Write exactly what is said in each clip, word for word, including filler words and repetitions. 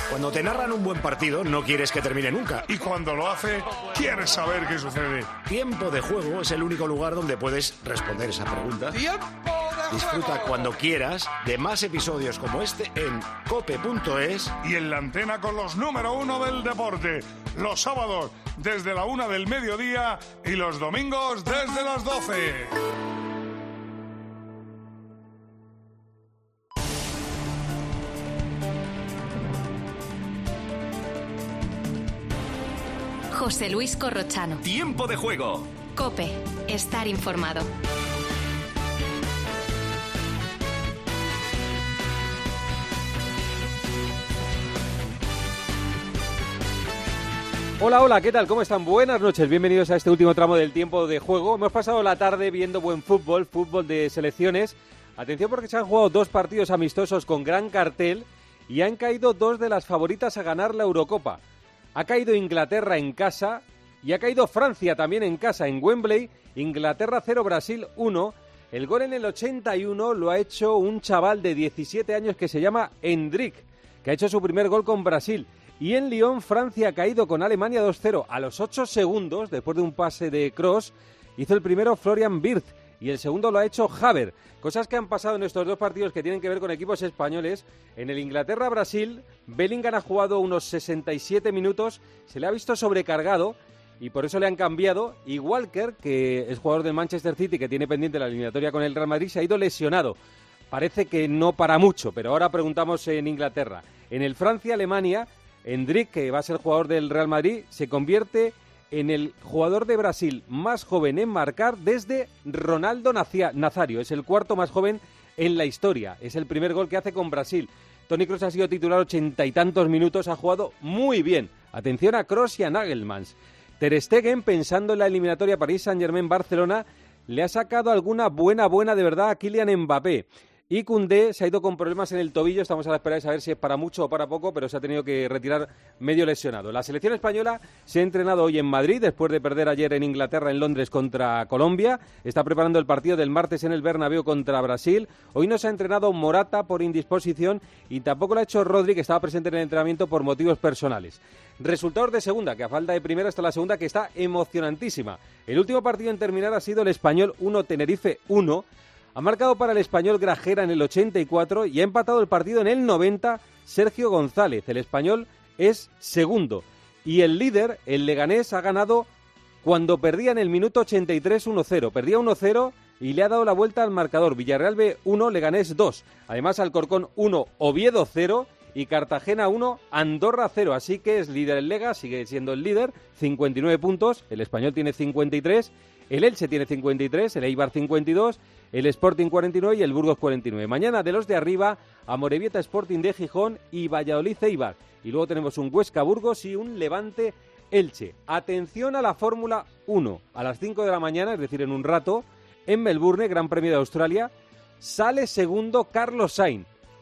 Cuando te narran un buen partido, no quieres que termine nunca. Y cuando lo hace, quieres saber qué sucede. Tiempo de Juego es el único lugar donde puedes responder esa pregunta. ¡Tiempo de Disfruta Juego! cuando quieras de más episodios como este en cope punto es. Y en la antena con los número uno del deporte. Los sábados desde la una del mediodía y los domingos desde las doce. José Luis Corrochano. Tiempo de Juego. COPE. Estar informado. Hola, hola, ¿qué tal? ¿Cómo están? Buenas noches, bienvenidos a este último tramo del Tiempo de Juego. Hemos pasado la tarde viendo buen fútbol, fútbol de selecciones. Atención porque se han jugado dos partidos amistosos con gran cartel y han caído dos de las favoritas a ganar la Eurocopa. Ha caído Inglaterra en casa y ha caído Francia también en casa, en Wembley. Inglaterra cero, Brasil uno. El gol en el ochenta y uno lo ha hecho un chaval de diecisiete años que se llama Endrick, que ha hecho su primer gol con Brasil. Y en Lyon, Francia ha caído con Alemania dos cero. A los ocho segundos, después de un pase de Kroos, hizo el primero Florian Wirtz y el segundo lo ha hecho Havertz. Cosas que han pasado en estos dos partidos que tienen que ver con equipos españoles. En el Inglaterra-Brasil, Bellingham ha jugado unos sesenta y siete minutos, se le ha visto sobrecargado y por eso le han cambiado. Y Walker, que es jugador del Manchester City, que tiene pendiente la eliminatoria con el Real Madrid, se ha ido lesionado. Parece que no para mucho, pero ahora preguntamos en Inglaterra. En el Francia-Alemania, Endrick, que va a ser jugador del Real Madrid, se convierte en el jugador de Brasil más joven en marcar desde Ronaldo Nazario. Es el cuarto más joven en la historia. Es el primer gol que hace con Brasil. Toni Kroos ha sido titular ochenta y tantos minutos, ha jugado muy bien. Atención a Kroos y a Nagelmans. Ter Stegen, pensando en la eliminatoria París Saint-Germain-Barcelona, le ha sacado alguna buena, buena de verdad a Kylian Mbappé. Y Koundé se ha ido con problemas en el tobillo, estamos a la espera de saber si es para mucho o para poco, pero se ha tenido que retirar medio lesionado. La selección española se ha entrenado hoy en Madrid, después de perder ayer en Inglaterra, en Londres, contra Colombia. Está preparando el partido del martes en el Bernabéu contra Brasil. Hoy no se ha entrenado Morata por indisposición y tampoco lo ha hecho Rodri, que estaba presente en el entrenamiento por motivos personales. Resultados de segunda, que a falta de primera está la segunda, que está emocionantísima. El último partido en terminar ha sido el Español uno, Tenerife uno. Ha marcado para el Español Grajera en el ochenta y cuatro y ha empatado el partido en el noventa Sergio González. El Español es segundo. Y el líder, el Leganés, ha ganado cuando perdía en el minuto ochenta y tres uno cero. Perdía uno cero y le ha dado la vuelta al marcador. Villarreal B uno, Leganés dos. Además, Alcorcón uno, Oviedo cero y Cartagena uno, Andorra cero. Así que es líder el Lega, sigue siendo el líder, cincuenta y nueve puntos. El Español tiene cincuenta y tres. El Elche tiene cincuenta y tres, el Eibar cincuenta y dos, el Sporting cuarenta y nueve y el Burgos cuarenta y nueve. Mañana de los de arriba, Amorebieta Sporting de Gijón y Valladolid Eibar. Y luego tenemos un Huesca Burgos y un Levante Elche. Atención a la Fórmula uno. A las cinco de la mañana, es decir, en un rato, en Melbourne, Gran Premio de Australia, sale segundo Carlos Sainz.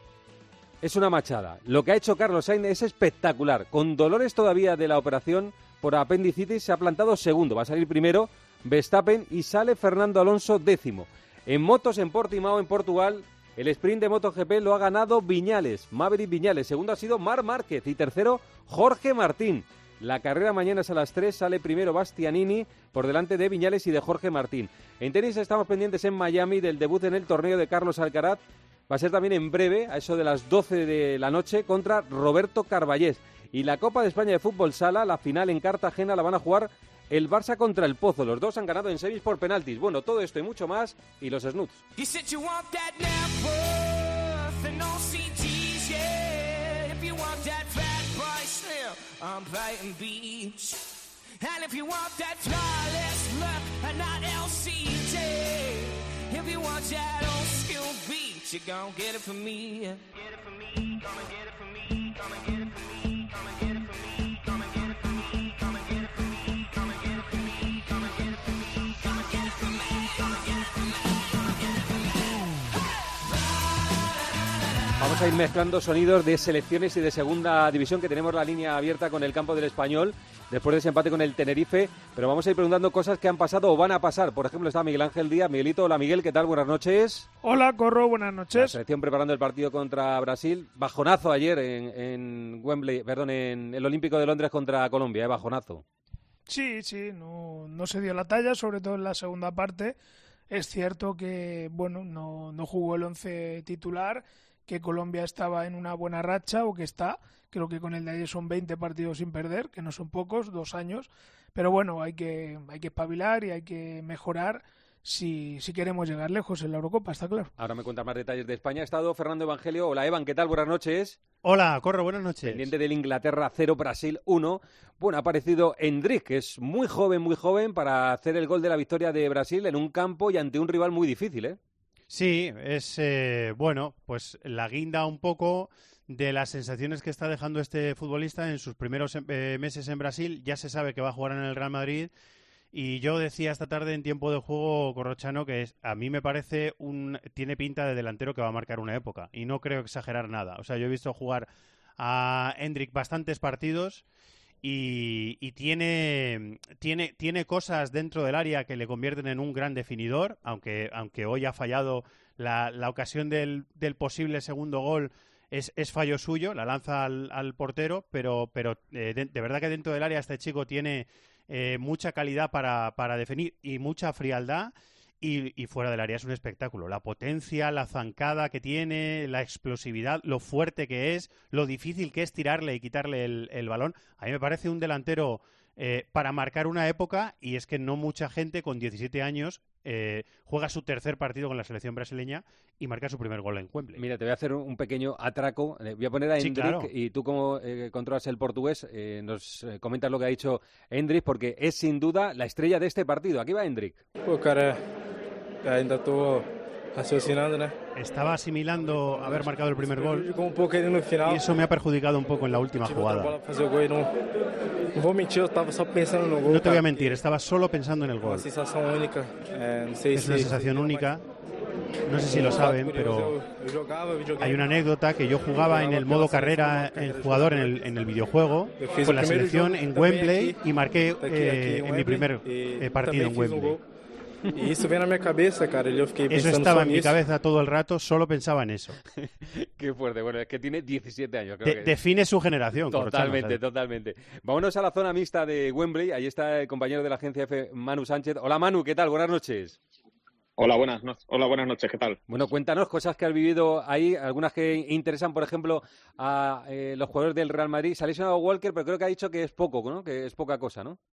Es una machada. Lo que ha hecho Carlos Sainz es espectacular. Con dolores todavía de la operación por apendicitis, se ha plantado segundo. Va a salir primero Verstappen y sale Fernando Alonso décimo. En motos en Portimao, en Portugal, el sprint de MotoGP lo ha ganado Viñales, Maverick Viñales. Segundo ha sido Marc Márquez y tercero Jorge Martín. La carrera mañana es a las tres, sale primero Bastianini por delante de Viñales y de Jorge Martín. En tenis estamos pendientes en Miami del debut en el torneo de Carlos Alcaraz. Va a ser también en breve, a eso de las doce de la noche, contra Roberto Carballés. Y la Copa de España de Fútbol Sala, la final en Cartagena, la van a jugar el Barça contra el Pozo. Los dos han ganado en semis por penaltis. Bueno, todo esto y mucho más, y los snoots. Vamos a ir mezclando sonidos de selecciones y de segunda división, que tenemos la línea abierta con el campo del Español, después de ese empate con el Tenerife, pero vamos a ir preguntando cosas que han pasado o van a pasar. Por ejemplo, está Miguel Ángel Díaz. Miguelito, hola Miguel, ¿qué tal? Buenas noches. Hola, Corro, buenas noches. La selección preparando el partido contra Brasil. Bajonazo ayer en, en Wembley, perdón, en el Olímpico de Londres contra Colombia, ¿eh? Bajonazo. Sí, sí, no, no se dio la talla, sobre todo en la segunda parte. Es cierto que, bueno, no, no jugó el once titular, que Colombia estaba en una buena racha, o que está, creo que con el de ayer son veinte partidos sin perder, que no son pocos, dos años, pero bueno, hay que, hay que espabilar y hay que mejorar si, si queremos llegar lejos en la Eurocopa, está claro. Ahora me cuentas más detalles de España. Ha estado Fernando Evangelio. Hola Evan, ¿qué tal? Buenas noches. Hola, Corro, buenas noches. Pendiente del Inglaterra cero, Brasil uno. Bueno, ha aparecido Endrick, que es muy joven, muy joven, para hacer el gol de la victoria de Brasil en un campo y ante un rival muy difícil, ¿eh? Sí, es, eh, bueno, pues la guinda un poco de las sensaciones que está dejando este futbolista en sus primeros eh, meses en Brasil. Ya se sabe que va a jugar en el Real Madrid y yo decía esta tarde en tiempo de juego, Corrochano, que es, a mí me parece un tiene pinta de delantero que va a marcar una época y no creo exagerar nada. O sea, yo he visto jugar a Endrick bastantes partidos y, y tiene, tiene, tiene cosas dentro del área que le convierten en un gran definidor, aunque, aunque hoy ha fallado la, la ocasión del, del posible segundo gol. Es, es fallo suyo, la lanza al, al portero, pero, pero eh, de, de verdad que dentro del área este chico tiene eh, mucha calidad para, para definir y mucha frialdad, y, y fuera del área es un espectáculo. La potencia, la zancada que tiene, la explosividad, lo fuerte que es, lo difícil que es tirarle y quitarle el, el balón. A mí me parece un delantero eh, para marcar una época, y es que no mucha gente con diecisiete años Eh, juega su tercer partido con la selección brasileña y marca su primer gol en Wembley. Mira, te voy a hacer un pequeño atraco. Voy a poner a Sí, Endrick, claro. y tú, como eh, controlas el portugués, eh, nos eh, comentas lo que ha dicho Endrick, porque es sin duda la estrella de este partido. Aquí va Endrick. Pô, cara, ainda estou raciocinando, né? Estaba asimilando haber marcado el primer gol Ficou um pouco ali no final. y eso me ha perjudicado un poco en la última Tive outra jugada. bola pra fazer o gol e não, não vou mentir, eu tava só pensando no gol. No te voy a cara. mentir, estaba solo pensando en el Uma gol. sensação única. É, não sei Es se una sensación única. No sé si lo saben, pero eu jogava, eu joguei. hay una anécdota que yo jugaba en el modo carrera en jugador en el, en el videojuego con la selección en Wembley y marqué eh, en mi primer eh, partido en Wembley. E isso vem na minha cabeça, cara, e eu fiquei Eso pensando estaba só en mi nisso. cabeza todo el rato, solo pensaba en eso. Qué fuerte. Bueno, es que tiene diecisiete años. Creo De- que... define su generación. Totalmente, Corrochano, ¿sabes? totalmente. Vámonos a la zona mixta de Wembley. Ahí está el compañero de la agencia F, Manu Sánchez. Hola Manu, ¿qué tal? Buenas noches. Hola, buenas, no- hola, buenas noches, ¿qué tal? Bueno, cuéntanos cosas que has vivido ahí, algunas que interesan, por ejemplo, a eh, los jugadores del Real Madrid. Se ha lesionado Walker, pero creo que ha dicho que es poco, ¿no? Que es poca cosa, ¿no?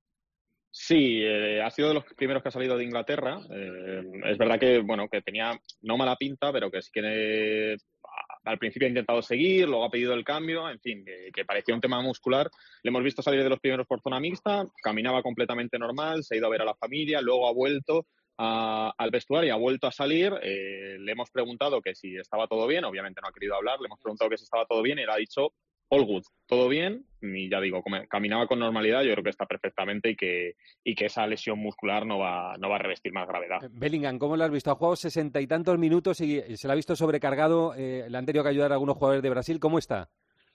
Sí, eh, ha sido de los primeros que ha salido de Inglaterra. Eh, es verdad que, bueno, que tenía no mala pinta, pero que sí que eh, al principio ha intentado seguir, luego ha pedido el cambio, en fin, que, que parecía un tema muscular. Le hemos visto salir de los primeros por zona mixta, caminaba completamente normal, se ha ido a ver a la familia, luego ha vuelto a- al vestuario y ha vuelto a salir. Eh, le hemos preguntado que si estaba todo bien, obviamente no ha querido hablar, le hemos preguntado que si estaba todo bien y él ha dicho all good, todo bien, y ya digo, come- caminaba con normalidad, yo creo que está perfectamente y que, y que esa lesión muscular no va, no va a revestir más gravedad. Bellingham, ¿cómo lo has visto? Ha jugado sesenta y tantos minutos y se le ha visto sobrecargado. Eh, le han tenido que ayudar a algunos jugadores de Brasil. ¿Cómo está?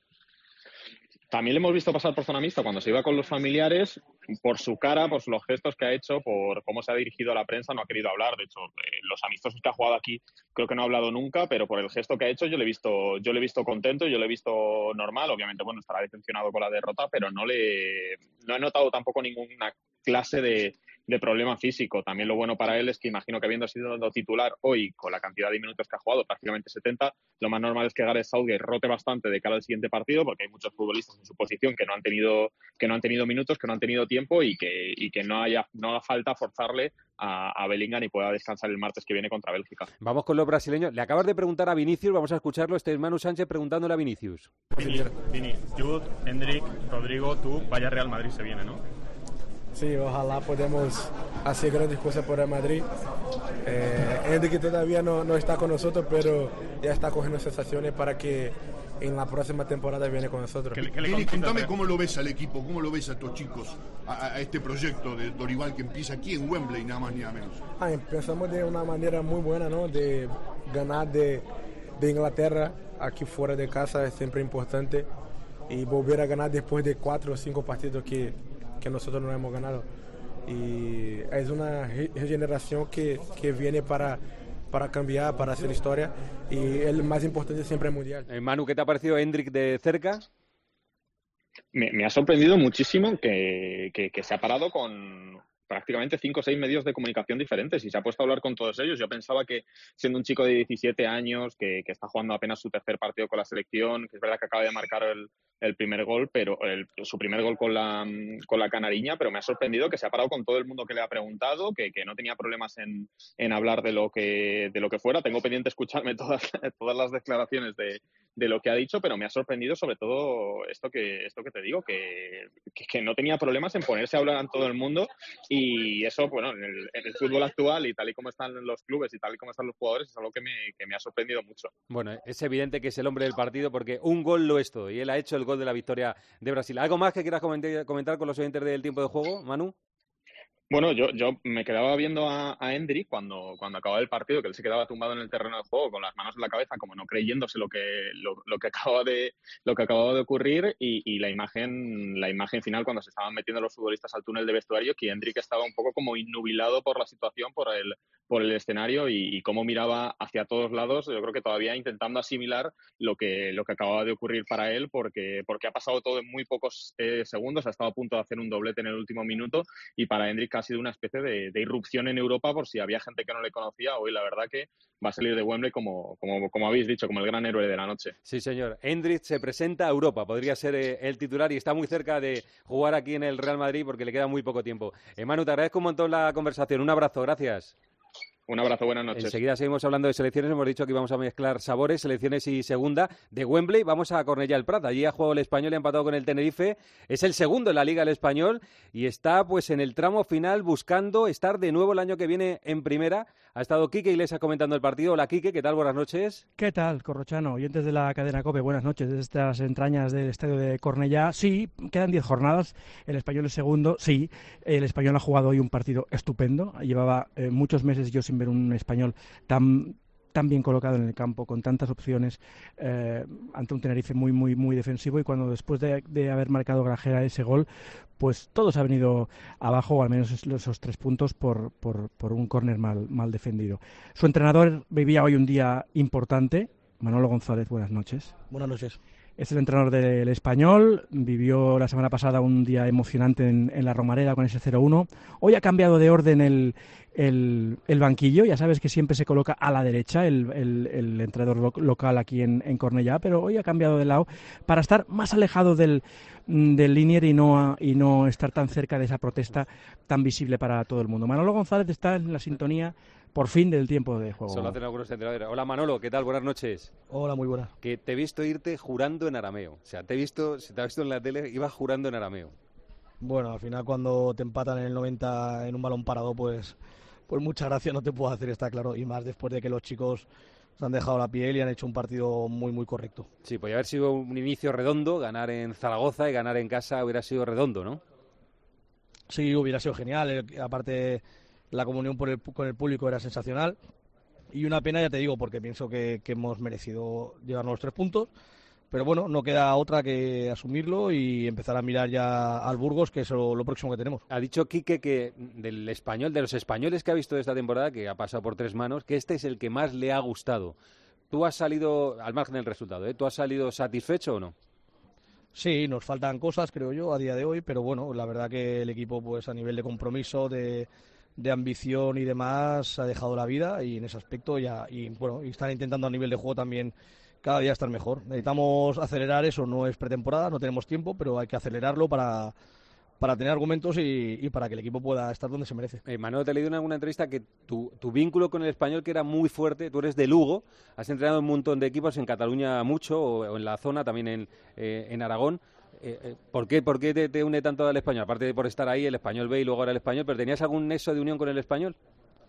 También le hemos visto pasar por zona mixta cuando se iba con los familiares, por su cara, por los gestos que ha hecho, por cómo se ha dirigido a la prensa, no ha querido hablar. De hecho, eh, los amistosos que ha jugado aquí creo que no ha hablado nunca, pero por el gesto que ha hecho yo le he visto, yo le he visto contento, yo le he visto normal. Obviamente, bueno, estará decepcionado con la derrota, pero no le no he notado tampoco ninguna clase de, de problema físico. También lo bueno para él es que imagino que habiendo sido titular hoy con la cantidad de minutos que ha jugado, prácticamente setenta, lo más normal es que Gareth Southgate rote bastante de cara al siguiente partido, porque hay muchos futbolistas en su posición que no han tenido que no han tenido minutos, que no han tenido tiempo y que y que no haya no haga falta forzarle a, a Bellingham y pueda descansar el martes que viene contra Bélgica. Vamos con los brasileños. Le acabas de preguntar a Vinicius, vamos a escucharlo. Este es Manu Sánchez preguntándole a Vinicius. Vini, Vini, Jude, Endrick, Rodrigo, tú, vaya Real Madrid se viene, ¿no? Sí, ojalá podamos hacer grandes cosas por el Madrid. Eh, Endrick todavía no, no está con nosotros, pero ya está cogiendo sensaciones para que en la próxima temporada viene con nosotros. ¿Qué le- qué le Eli, consientas, contame eh? cómo lo ves al equipo, cómo lo ves a estos chicos, a, a este proyecto de Dorival que empieza aquí en Wembley, nada más ni nada menos. Ah, pensamos de una manera muy buena, ¿no? De ganar de, de Inglaterra, aquí fuera de casa es siempre importante, y volver a ganar después de cuatro o cinco partidos que, que nosotros no hemos ganado. Y es una re- regeneración que, que viene para, para cambiar, para hacer historia, y el más importante siempre es mundial. Eh, Manu, ¿qué te ha parecido Hendrik de cerca? Me, me ha sorprendido muchísimo que, que, que se ha parado con prácticamente cinco o seis medios de comunicación diferentes y se ha puesto a hablar con todos ellos. Yo pensaba que siendo un chico de diecisiete años, que, que está jugando apenas su tercer partido con la selección, que es verdad que acaba de marcar el, el primer gol, pero el, su primer gol con la, con la canariña, pero me ha sorprendido que se ha parado con todo el mundo que le ha preguntado, que, que no tenía problemas en, en hablar de lo que de lo que fuera. Tengo pendiente escucharme todas, todas las declaraciones de, de lo que ha dicho, pero me ha sorprendido sobre todo esto que esto que te digo, que, que, que no tenía problemas en ponerse a hablar a todo el mundo. Y eso, bueno, en el, en el fútbol actual y tal y como están los clubes y tal y como están los jugadores, es algo que me, que me ha sorprendido mucho. Bueno, es evidente que es el hombre del partido porque un gol lo es todo y él ha hecho el gol de la victoria de Brasil. ¿Algo más que quieras comentar, comentar con los oyentes del tiempo de juego, Manu? Bueno, yo, yo me quedaba viendo a, a Hendrik cuando, cuando acababa el partido, que él se quedaba tumbado en el terreno de juego con las manos en la cabeza, como no creyéndose lo que, lo, lo que acababa de, lo que acababa de ocurrir, y, y la imagen, la imagen final cuando se estaban metiendo los futbolistas al túnel de vestuario, que Hendrik estaba un poco como innubilado por la situación, por el, por el escenario y, y cómo miraba hacia todos lados, yo creo que todavía intentando asimilar lo que, lo que acababa de ocurrir para él, porque, porque ha pasado todo en muy pocos eh, segundos, ha estado a punto de hacer un doblete en el último minuto, y para Hendrik ha sido una especie de, de irrupción en Europa, por si había gente que no le conocía. Hoy la verdad que va a salir de Wembley como, como, como habéis dicho, como el gran héroe de la noche. Sí, señor. Hendrik se presenta a Europa, podría ser eh, el titular y está muy cerca de jugar aquí en el Real Madrid porque le queda muy poco tiempo. Eh, Manu, te agradezco un montón la conversación. Un abrazo, gracias. Un abrazo, buenas noches. Enseguida seguimos hablando de selecciones. Hemos dicho que íbamos a mezclar sabores, selecciones y segunda. De Wembley vamos a Cornellá el Prat. Allí ha jugado el Español y ha empatado con el Tenerife. Es el segundo en la Liga el Español y está pues en el tramo final buscando estar de nuevo el año que viene en primera. Ha estado Quique Iglesias comentando el partido. Hola, Quique, ¿qué tal? Buenas noches. ¿Qué tal, Corrochano? Oyentes de la cadena COPE, buenas noches. Desde estas entrañas del estadio de Cornellá, sí, quedan diez jornadas. El Español es segundo, sí. El Español ha jugado hoy un partido estupendo. Llevaba eh, muchos meses yo sin ver un Español tan tan bien colocado en el campo, con tantas opciones, eh, ante un Tenerife muy muy muy defensivo, y cuando después de, de haber marcado Grajera ese gol, pues todo se ha venido abajo, o al menos esos tres puntos por, por, por un córner mal, mal defendido. Su entrenador vivía hoy un día importante. Manolo González, buenas noches. Buenas noches. Es el entrenador del Español, vivió la semana pasada un día emocionante en, en la Romareda con ese cero uno. Hoy ha cambiado de orden el, el, el banquillo, ya sabes que siempre se coloca a la derecha el, el, el entrenador lo, local aquí en, en Cornellá, pero hoy ha cambiado de lado para estar más alejado del, del linier y no, y no estar tan cerca de esa protesta tan visible para todo el mundo. Manolo González está en la sintonía por fin del tiempo de juego. Solo hacen algunos entrenadores. Hola Manolo, ¿qué tal? Buenas noches. Hola, muy buenas. Que te he visto irte jurando en arameo. O sea, te he visto, si te has visto en la tele, ibas jurando en arameo. Bueno, al final cuando te empatan en el noventa en un balón parado, pues, pues mucha gracia no te puedo hacer, está claro. Y más después de que los chicos se han dejado la piel y han hecho un partido muy, muy correcto. Sí, podría haber sido un inicio redondo, ganar en Zaragoza y ganar en casa hubiera sido redondo, ¿no? Sí, hubiera sido genial. Aparte, la comunión por el, con el público era sensacional. Y una pena, ya te digo, porque pienso que, que hemos merecido llevarnos los tres puntos. Pero bueno, no queda otra que asumirlo y empezar a mirar ya al Burgos, que es lo, lo próximo que tenemos. Ha dicho Quique que del español, de los españoles que ha visto de esta temporada, que ha pasado por tres manos, que este es el que más le ha gustado. ¿Tú has salido, al margen del resultado, ¿eh? ¿tú has salido satisfecho o no? Sí, nos faltan cosas, creo yo, a día de hoy, pero bueno, la verdad que el equipo, pues a nivel de compromiso, de, de ambición y demás, ha dejado la vida, y en ese aspecto ya, y bueno, y están intentando a nivel de juego también cada día estar mejor. Necesitamos acelerar eso, no es pretemporada, no tenemos tiempo, pero hay que acelerarlo para, para tener argumentos y, y para que el equipo pueda estar donde se merece. Eh, Manolo, te he leído en alguna entrevista que tu, tu vínculo con el español, que era muy fuerte, tú eres de Lugo, has entrenado un montón de equipos en Cataluña mucho, o, o en la zona, también en, eh, en Aragón. Eh, eh, ¿Por qué, por qué te, te une tanto al español? Aparte de por estar ahí, el español B y luego ahora el español, ¿pero tenías algún nexo de unión con el español?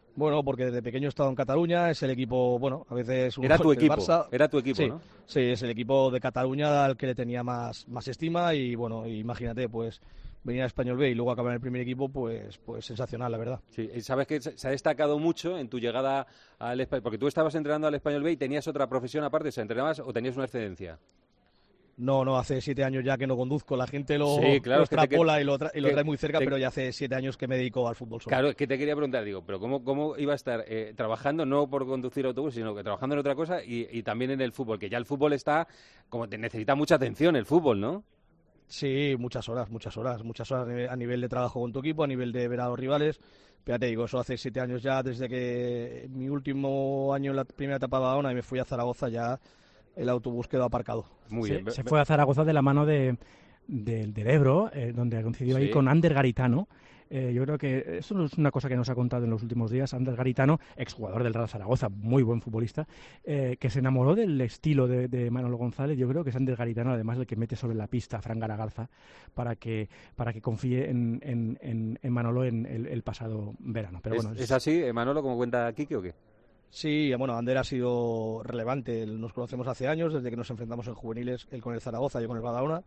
Bueno, porque desde pequeño he estado en Cataluña, es el equipo, bueno, a veces... Un era tu equipo, Barça. era tu equipo, sí, ¿no? Sí, es el equipo de Cataluña al que le tenía más, más estima y, bueno, imagínate, pues, venir a Español B y luego acabar en el primer equipo, pues, pues sensacional, la verdad. Sí, y sabes que se ha destacado mucho en tu llegada al Español, porque tú estabas entrenando al Español B y tenías otra profesión aparte, ¿se entrenabas o tenías una excedencia? No, no, hace siete años ya que no conduzco. La gente lo, sí, claro, lo extrapola te, y lo, tra y lo trae muy cerca, te, pero ya hace siete años que me dedico al fútbol solo. Claro, es que te quería preguntar, digo, pero ¿cómo, cómo iba a estar eh, trabajando, no por conducir autobús, sino que trabajando en otra cosa y, y también en el fútbol? Que ya el fútbol está, como te necesita mucha atención el fútbol, ¿no? Sí, muchas horas, muchas horas, muchas horas a nivel de trabajo con tu equipo, a nivel de ver a los rivales. Pero ya te digo, eso hace siete años ya, desde que mi último año en la primera etapa de Badalona y me fui a Zaragoza, ya el autobús quedó aparcado. Muy se, bien. Se fue a Zaragoza de la mano de, de, del Ebro, eh, donde coincidió sí. ahí con Ander Garitano. Eh, yo creo que eso es una cosa que nos ha contado en los últimos días. Ander Garitano, exjugador del Real Zaragoza, muy buen futbolista, eh, que se enamoró del estilo de, de Manolo González. Yo creo que es Ander Garitano, además, el que mete sobre la pista a Fran Garagarza para que, para que confíe en, en, en, en Manolo en el, el pasado verano. Pero ¿Es, bueno, es... es así, Manolo, como cuenta Quique o qué? Sí, bueno, Ander ha sido relevante. Nos conocemos hace años, desde que nos enfrentamos en juveniles, él con el Zaragoza, yo con el Badalona.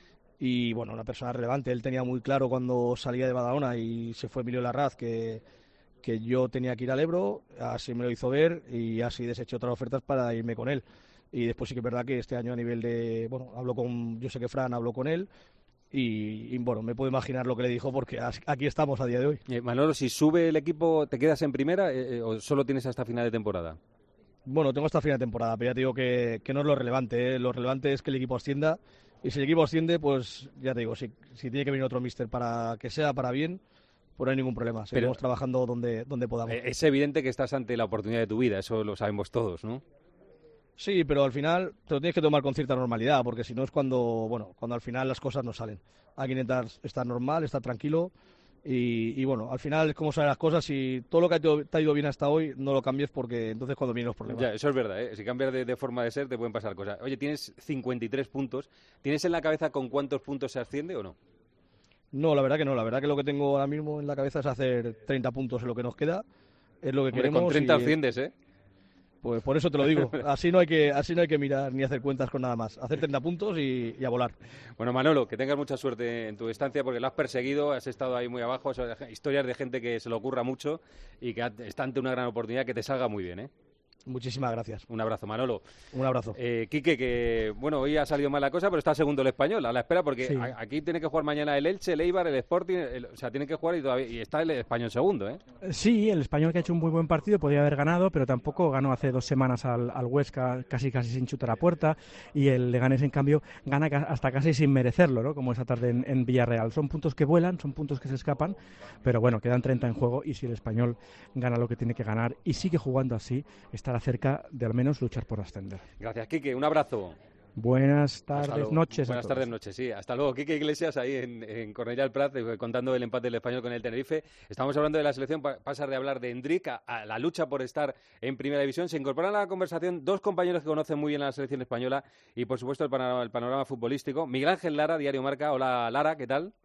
Y bueno, una persona relevante. Él tenía muy claro cuando salía de Badalona y se fue Emilio Larraz que, que yo tenía que ir al Ebro, así me lo hizo ver y así deseché otras ofertas para irme con él. Y después sí que es verdad que este año a nivel de, bueno, hablo con, yo sé que Fran habló con él y, y bueno, me puedo imaginar lo que le dijo porque aquí estamos a día de hoy. Eh, Manolo, si sube el equipo, ¿te quedas en primera eh, o solo tienes hasta final de temporada? Bueno, tengo hasta final de temporada, pero ya te digo que, que no es lo relevante, ¿eh? Lo relevante es que el equipo ascienda. Y si el equipo asciende, pues ya te digo, si, si tiene que venir otro míster para que sea para bien, pues no hay ningún problema. Seguimos Pero, trabajando donde, donde podamos. Es evidente que estás ante la oportunidad de tu vida, eso lo sabemos todos, ¿no? Sí, pero al final te lo tienes que tomar con cierta normalidad, porque si no es cuando, bueno, cuando al final las cosas no salen. Hay que intentar estar normal, estar tranquilo. Y, y bueno, al final es como salen las cosas. Si todo lo que te ha ido bien hasta hoy, no lo cambies porque entonces cuando vienen los problemas. Ya, eso es verdad, ¿eh? Si cambias de, de forma de ser te pueden pasar cosas. Oye, tienes cincuenta y tres puntos. ¿Tienes en la cabeza con cuántos puntos se asciende o no? No, la verdad que no. La verdad que lo que tengo ahora mismo en la cabeza es hacer treinta puntos en lo que nos queda. Es lo que Hombre, queremos. Con treinta y... asciendes, ¿eh? Pues por eso te lo digo, así no hay que así no hay que mirar ni hacer cuentas con nada más, hacer treinta puntos y, y a volar. Bueno, Manolo, que tengas mucha suerte en tu estancia porque lo has perseguido, has estado ahí muy abajo, son historias de gente que se le ocurra mucho y que está ante una gran oportunidad, que te salga muy bien, ¿eh? Muchísimas gracias. Un abrazo, Manolo. Un abrazo. Eh, Quique, que bueno, hoy ha salido mal la cosa, pero está segundo el Español, a la espera, porque sí. a, aquí tiene que jugar mañana el Elche, el Eibar, el Sporting, el, o sea, tiene que jugar y todavía y está el Español segundo, ¿eh? Sí, el Español que ha hecho un muy buen partido, podía haber ganado, pero tampoco ganó hace dos semanas al, al Huesca, casi casi sin chutar a puerta, y el Leganés, en cambio, gana hasta casi sin merecerlo, ¿no? Como esta tarde en, en Villarreal. Son puntos que vuelan, son puntos que se escapan, pero bueno, quedan treinta en juego, y si el Español gana lo que tiene que ganar y sigue jugando así, estará cerca de al menos luchar por ascender. Gracias, Quique. Un abrazo. Buenas tardes, noches. Buenas tardes, noches, sí. Hasta luego. Quique Iglesias ahí en, en Cornellà del Prat, eh, contando el empate del Español con el Tenerife. Estamos hablando de la selección, pa pasar de hablar de Endrick a, a la lucha por estar en Primera División. Se incorporan a la conversación dos compañeros que conocen muy bien a la selección española y, por supuesto, el panorama, el panorama futbolístico. Miguel Ángel Lara, Diario Marca. Hola, Lara, ¿qué tal?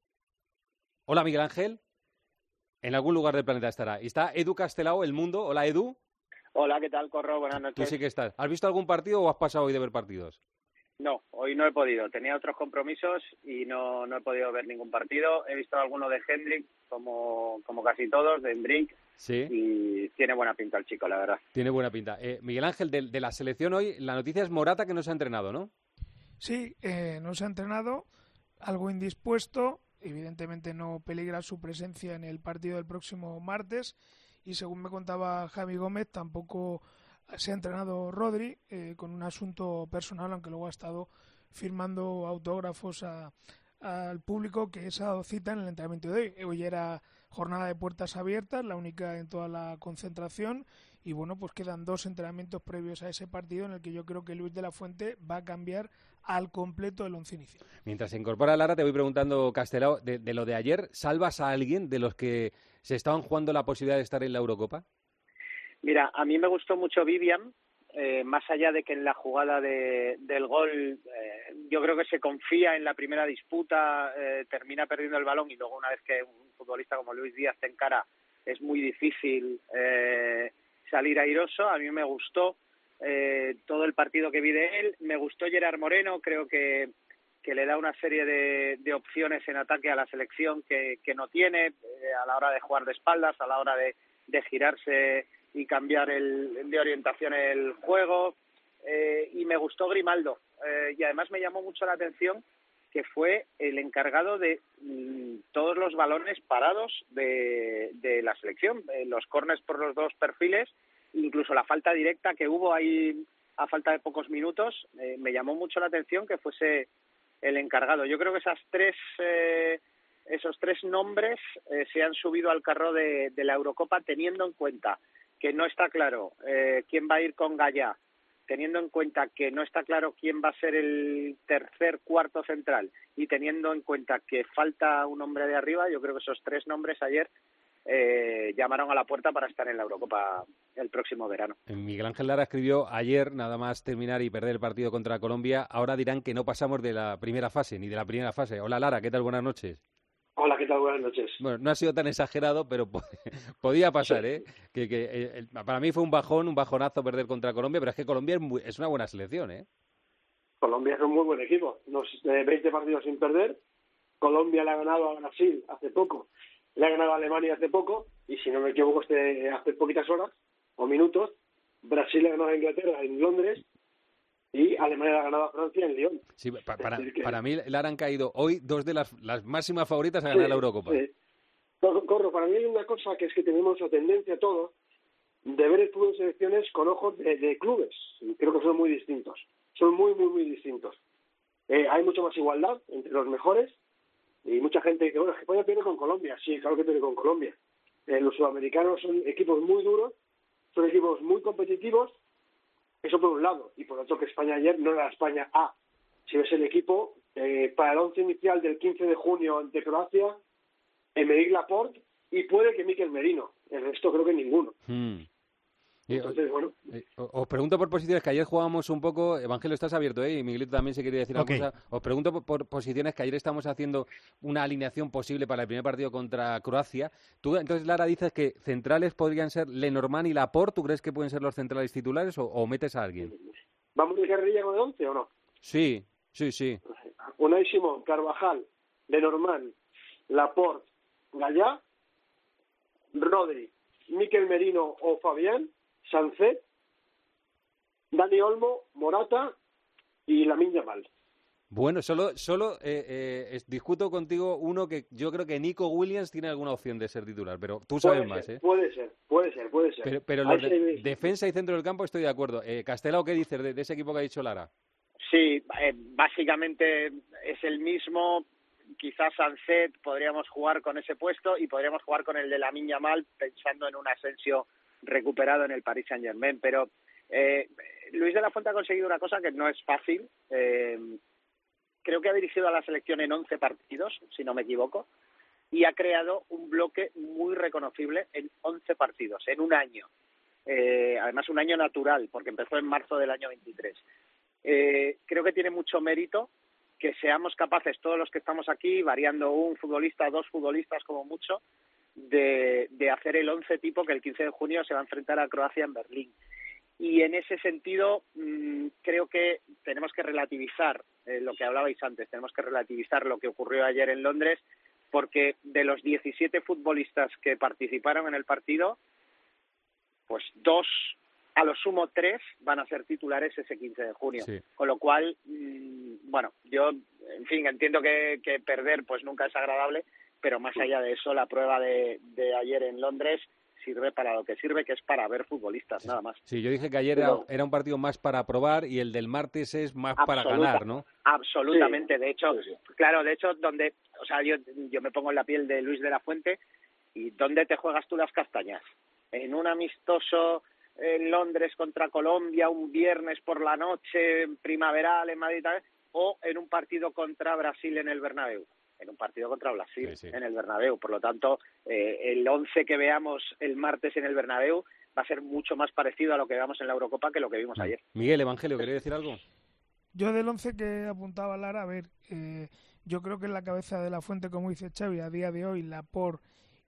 Hola, Miguel Ángel. En algún lugar del planeta estará. Y está Edu Castelao, El Mundo. Hola, Edu. Hola, ¿qué tal, Corro? Buenas noches. Tú sí que estás. ¿Has visto algún partido o has pasado hoy de ver partidos? No, hoy no he podido. Tenía otros compromisos y no, no he podido ver ningún partido. He visto alguno de Hendrik, como, como casi todos, de Endrick. Sí. Y tiene buena pinta el chico, la verdad. Tiene buena pinta. Eh, Miguel Ángel, de, de la selección hoy, la noticia es Morata, que no se ha entrenado, ¿no? Sí, eh, no se ha entrenado, algo indispuesto. Evidentemente no peligra su presencia en el partido del próximo martes. Y según me contaba Javi Gómez, tampoco se ha entrenado Rodri, eh, con un asunto personal, aunque luego ha estado firmando autógrafos a, al público que se ha dado cita en el entrenamiento de hoy. Hoy era jornada de puertas abiertas, la única en toda la concentración, y bueno, pues quedan dos entrenamientos previos a ese partido en el que yo creo que Luis de la Fuente va a cambiar al completo el once inicial. Mientras se incorpora Lara, te voy preguntando, Castelao, de, de lo de ayer, ¿salvas a alguien de los que se estaban jugando la posibilidad de estar en la Eurocopa? Mira, a mí me gustó mucho Vivian, eh, más allá de que en la jugada de, del gol eh, yo creo que se confía en la primera disputa, eh, termina perdiendo el balón y luego una vez que un futbolista como Luis Díaz te encara, es muy difícil eh, salir airoso. A mí me gustó eh, todo el partido que vi de él, me gustó Gerard Moreno, creo que, que le da una serie de, de opciones en ataque a la selección que, que no tiene, eh, a la hora de jugar de espaldas, a la hora de, de girarse y cambiar el, de orientación el juego, eh, y me gustó Grimaldo, eh, y además me llamó mucho la atención que fue el encargado de mmm, todos los balones parados de, de la selección, eh, los córners por los dos perfiles, incluso la falta directa que hubo ahí a falta de pocos minutos, eh, me llamó mucho la atención que fuese el encargado. Yo creo que esas tres, eh, esos tres nombres eh, se han subido al carro de, de la Eurocopa, teniendo en cuenta que no está claro eh, quién va a ir con Gallá, teniendo en cuenta que no está claro quién va a ser el tercer cuarto central y teniendo en cuenta que falta un hombre de arriba. Yo creo que esos tres nombres ayer eh, llamaron a la puerta para estar en la Eurocopa el próximo verano. Miguel Ángel Lara escribió ayer, nada más terminar y perder el partido contra Colombia, ahora dirán que no pasamos de la primera fase, ni de la primera fase. Hola Lara, ¿qué tal? Buenas noches. Hola, ¿qué tal? Buenas noches. Bueno, no ha sido tan exagerado, pero podía pasar, sí. ¿eh? Que, que eh, para mí fue un bajón, un bajonazo perder contra Colombia, pero es que Colombia es, muy, es una buena selección, ¿eh? Colombia es un muy buen equipo. Nos, eh, veinte partidos sin perder. Colombia le ha ganado a Brasil hace poco, le ha ganado a Alemania hace poco, y si no me equivoco, este, hace poquitas horas o minutos, Brasil le ha ganado a Inglaterra en Londres, y Alemania le ha ganado a Francia en Lyon. Sí, pa, para, que... para mí, Lara, han caído hoy dos de las, las máximas favoritas a ganar sí, la Eurocopa. Sí. Corro, para mí hay una cosa que es que tenemos la tendencia todos de ver el fútbol de selecciones con ojos de, de clubes. Y creo que son muy distintos. Son muy, muy, muy distintos. Eh, hay mucha más igualdad entre los mejores y mucha gente dice, bueno, es que España pierde con Colombia. Sí, claro que pierde con Colombia. Eh, los sudamericanos son equipos muy duros, son equipos muy competitivos. Eso por un lado, y por otro que España ayer no era España A. Si ves el equipo, eh, para el once inicial del quince de junio ante Croacia, Emerick Laporte y puede que Mikel Merino. El resto creo que ninguno. Hmm. Entonces, bueno. Os pregunto por posiciones, que ayer jugábamos un poco, Evangelio, estás abierto, ¿eh? Y Miguelito también se quería decir okay. una cosa. Os pregunto por, por posiciones, que ayer estamos haciendo una alineación posible para el primer partido contra Croacia. Tú, entonces, Lara, dices que centrales podrían ser Lenormand y Laporte. ¿Tú crees que pueden ser los centrales titulares o, o metes a alguien? ¿Vamos de carrerilla con el once o no? Sí, sí, sí. Unai Simón, Carvajal, Lenormand, Laporte, Gallá, Rodri, Mikel Merino o Fabián, Sancet, Dani Olmo, Morata y Lamine Yamal. Bueno, solo solo eh, eh, es, discuto contigo uno que yo creo que Nico Williams tiene alguna opción de ser titular, pero tú sabes puede más, ser, ¿eh? Puede ser, puede ser, puede ser. Pero, pero los de, defensa y centro del campo estoy de acuerdo. Eh, Castelao, ¿qué dices de, de ese equipo que ha dicho Lara? Sí, eh, básicamente es el mismo. Quizás Sancet podríamos jugar con ese puesto y podríamos jugar con el de Lamine Yamal pensando en un Asensio recuperado en el Paris Saint-Germain, pero eh, Luis de la Fuente ha conseguido una cosa que no es fácil. Eh, creo que ha dirigido a la selección en once partidos, si no me equivoco, y ha creado un bloque muy reconocible en once partidos, en un año. Eh, además, un año natural, porque empezó en marzo del año veintitrés. Eh, creo que tiene mucho mérito que seamos capaces, todos los que estamos aquí, variando un futbolista, dos futbolistas como mucho, de, de hacer el once tipo que el quince de junio se va a enfrentar a Croacia en Berlín. Y en ese sentido mmm, creo que tenemos que relativizar eh, lo que hablabais antes, tenemos que relativizar lo que ocurrió ayer en Londres, porque de los diecisiete futbolistas que participaron en el partido, pues dos, a lo sumo tres, van a ser titulares ese quince de junio. Sí. Con lo cual, mmm, bueno, yo, en fin, entiendo que, que perder pues nunca es agradable, pero más allá de eso, la prueba de, de ayer en Londres sirve para lo que sirve, que es para ver futbolistas, sí, nada más. Sí, yo dije que ayer Pero, era, era un partido más para probar y el del martes es más absoluta, para ganar, ¿no? Absolutamente, sí. de hecho, sí, sí. claro, de hecho, donde, o sea, yo, yo me pongo en la piel de Luis de la Fuente, y ¿dónde te juegas tú las castañas? ¿En un amistoso en Londres contra Colombia, un viernes por la noche, primaveral en Madrid, o en un partido contra Brasil en el Bernabéu? En un partido contra Brasil, sí, sí. en el Bernabéu. Por lo tanto, eh, el once que veamos el martes en el Bernabéu va a ser mucho más parecido a lo que veamos en la Eurocopa que lo que vimos ayer. Miguel, Evangelio, ¿quería decir algo? Yo del once que apuntaba Lara, a ver, eh, yo creo que en la cabeza de la Fuente, como dice Xavi, a día de hoy, Laporte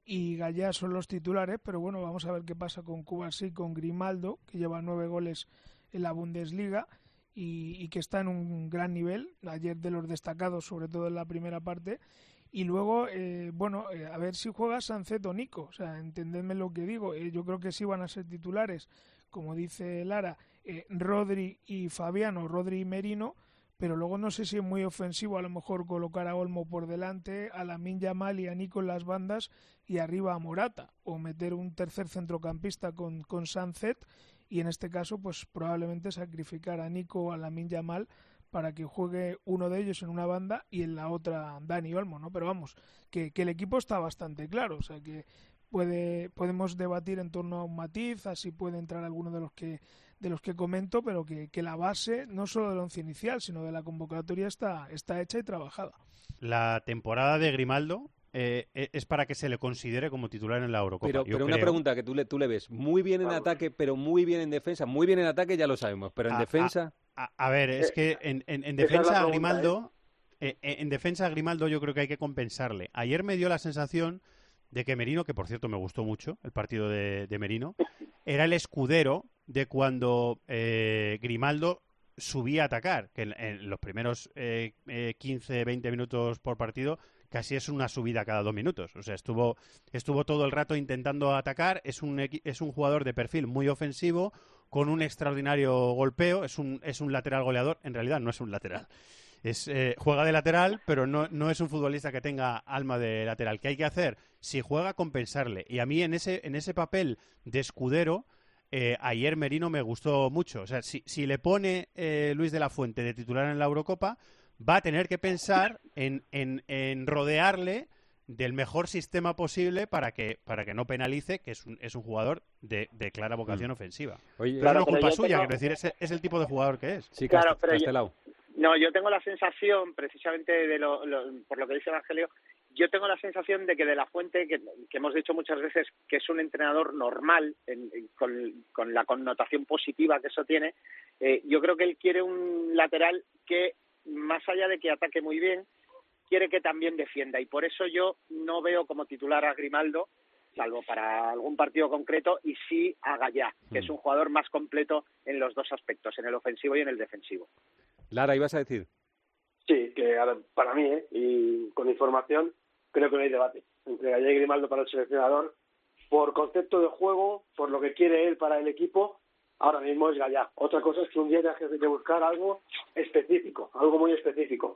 y Gallá son los titulares, pero bueno, vamos a ver qué pasa con Cubarsí, con Grimaldo, que lleva nueve goles en la Bundesliga y, y que está en un gran nivel, ayer de los destacados, sobre todo en la primera parte, y luego, eh, bueno, eh, a ver si juega Sancet o Nico, o sea, entendedme lo que digo, eh, yo creo que sí van a ser titulares, como dice Lara, eh, Rodri y Fabiano, Rodri y Merino, pero luego no sé si es muy ofensivo a lo mejor colocar a Olmo por delante, a Lamine Yamal y a Nico en las bandas y arriba a Morata, o meter un tercer centrocampista con, con Sancet, y en este caso pues probablemente sacrificar a Nico o a Lamine Yamal para que juegue uno de ellos en una banda y en la otra Dani Olmo, ¿no? Pero vamos, que, que el equipo está bastante claro, o sea que puede podemos debatir en torno a un matiz, así puede entrar alguno de los que de los que comento, pero que, que la base no solo del once inicial, sino de la convocatoria está, está hecha y trabajada. La temporada de Grimaldo eh, es para que se le considere como titular en la Eurocopa. Pero, Yo pero una creo. pregunta que tú le, tú le ves, muy bien en Vamos. ataque, pero muy bien en defensa. Muy bien en ataque ya lo sabemos, pero en A- defensa... A, a ver, es que en, en, en Esa es la defensa a pregunta, Grimaldo, eh, eh, en defensa a Grimaldo yo creo que hay que compensarle. Ayer me dio la sensación de que Merino, que por cierto me gustó mucho el partido de, de Merino, era el escudero de cuando eh, Grimaldo subía a atacar, que en, en los primeros eh, eh, quince, veinte minutos por partido casi es una subida cada dos minutos. O sea, estuvo, estuvo todo el rato intentando atacar, es un, equi- es un jugador de perfil muy ofensivo, con un extraordinario golpeo, es un, es un lateral goleador, en realidad no es un lateral. Es, eh, juega de lateral, pero no, no es un futbolista que tenga alma de lateral. ¿Qué hay que hacer? Si juega, compensarle. Y a mí en ese, en ese papel de escudero, eh, ayer Merino me gustó mucho. O sea, si, si le pone eh, Luis de la Fuente de titular en la Eurocopa, va a tener que pensar en, en, en rodearle del mejor sistema posible para que para que no penalice, que es un, es un jugador de, de clara vocación Mm. ofensiva. Oye, pero Claro, no es pero culpa yo suya, tengo- quiero decir, es, es el tipo de jugador que es. Sí, Claro, Cast- pero yo- Castelao. No, yo tengo la sensación, precisamente de lo, lo- por lo que dice Evangelio, yo tengo la sensación de que De la Fuente, que, que hemos dicho muchas veces que es un entrenador normal, en- en- con, con la connotación positiva que eso tiene, eh, yo creo que él quiere un lateral que, más allá de que ataque muy bien, quiere que también defienda. Y por eso yo no veo como titular a Grimaldo, salvo para algún partido concreto, y sí a Gallá, que Mm. es un jugador más completo en los dos aspectos, en el ofensivo y en el defensivo. Lara, ibas a decir. Sí, que ahora, para mí, ¿eh? Y con información, creo que no hay debate entre Gallá y Grimaldo para el seleccionador. Por concepto de juego, por lo que quiere él para el equipo, ahora mismo es Gallá. Otra cosa es que un día tengas que buscar algo específico, algo muy específico.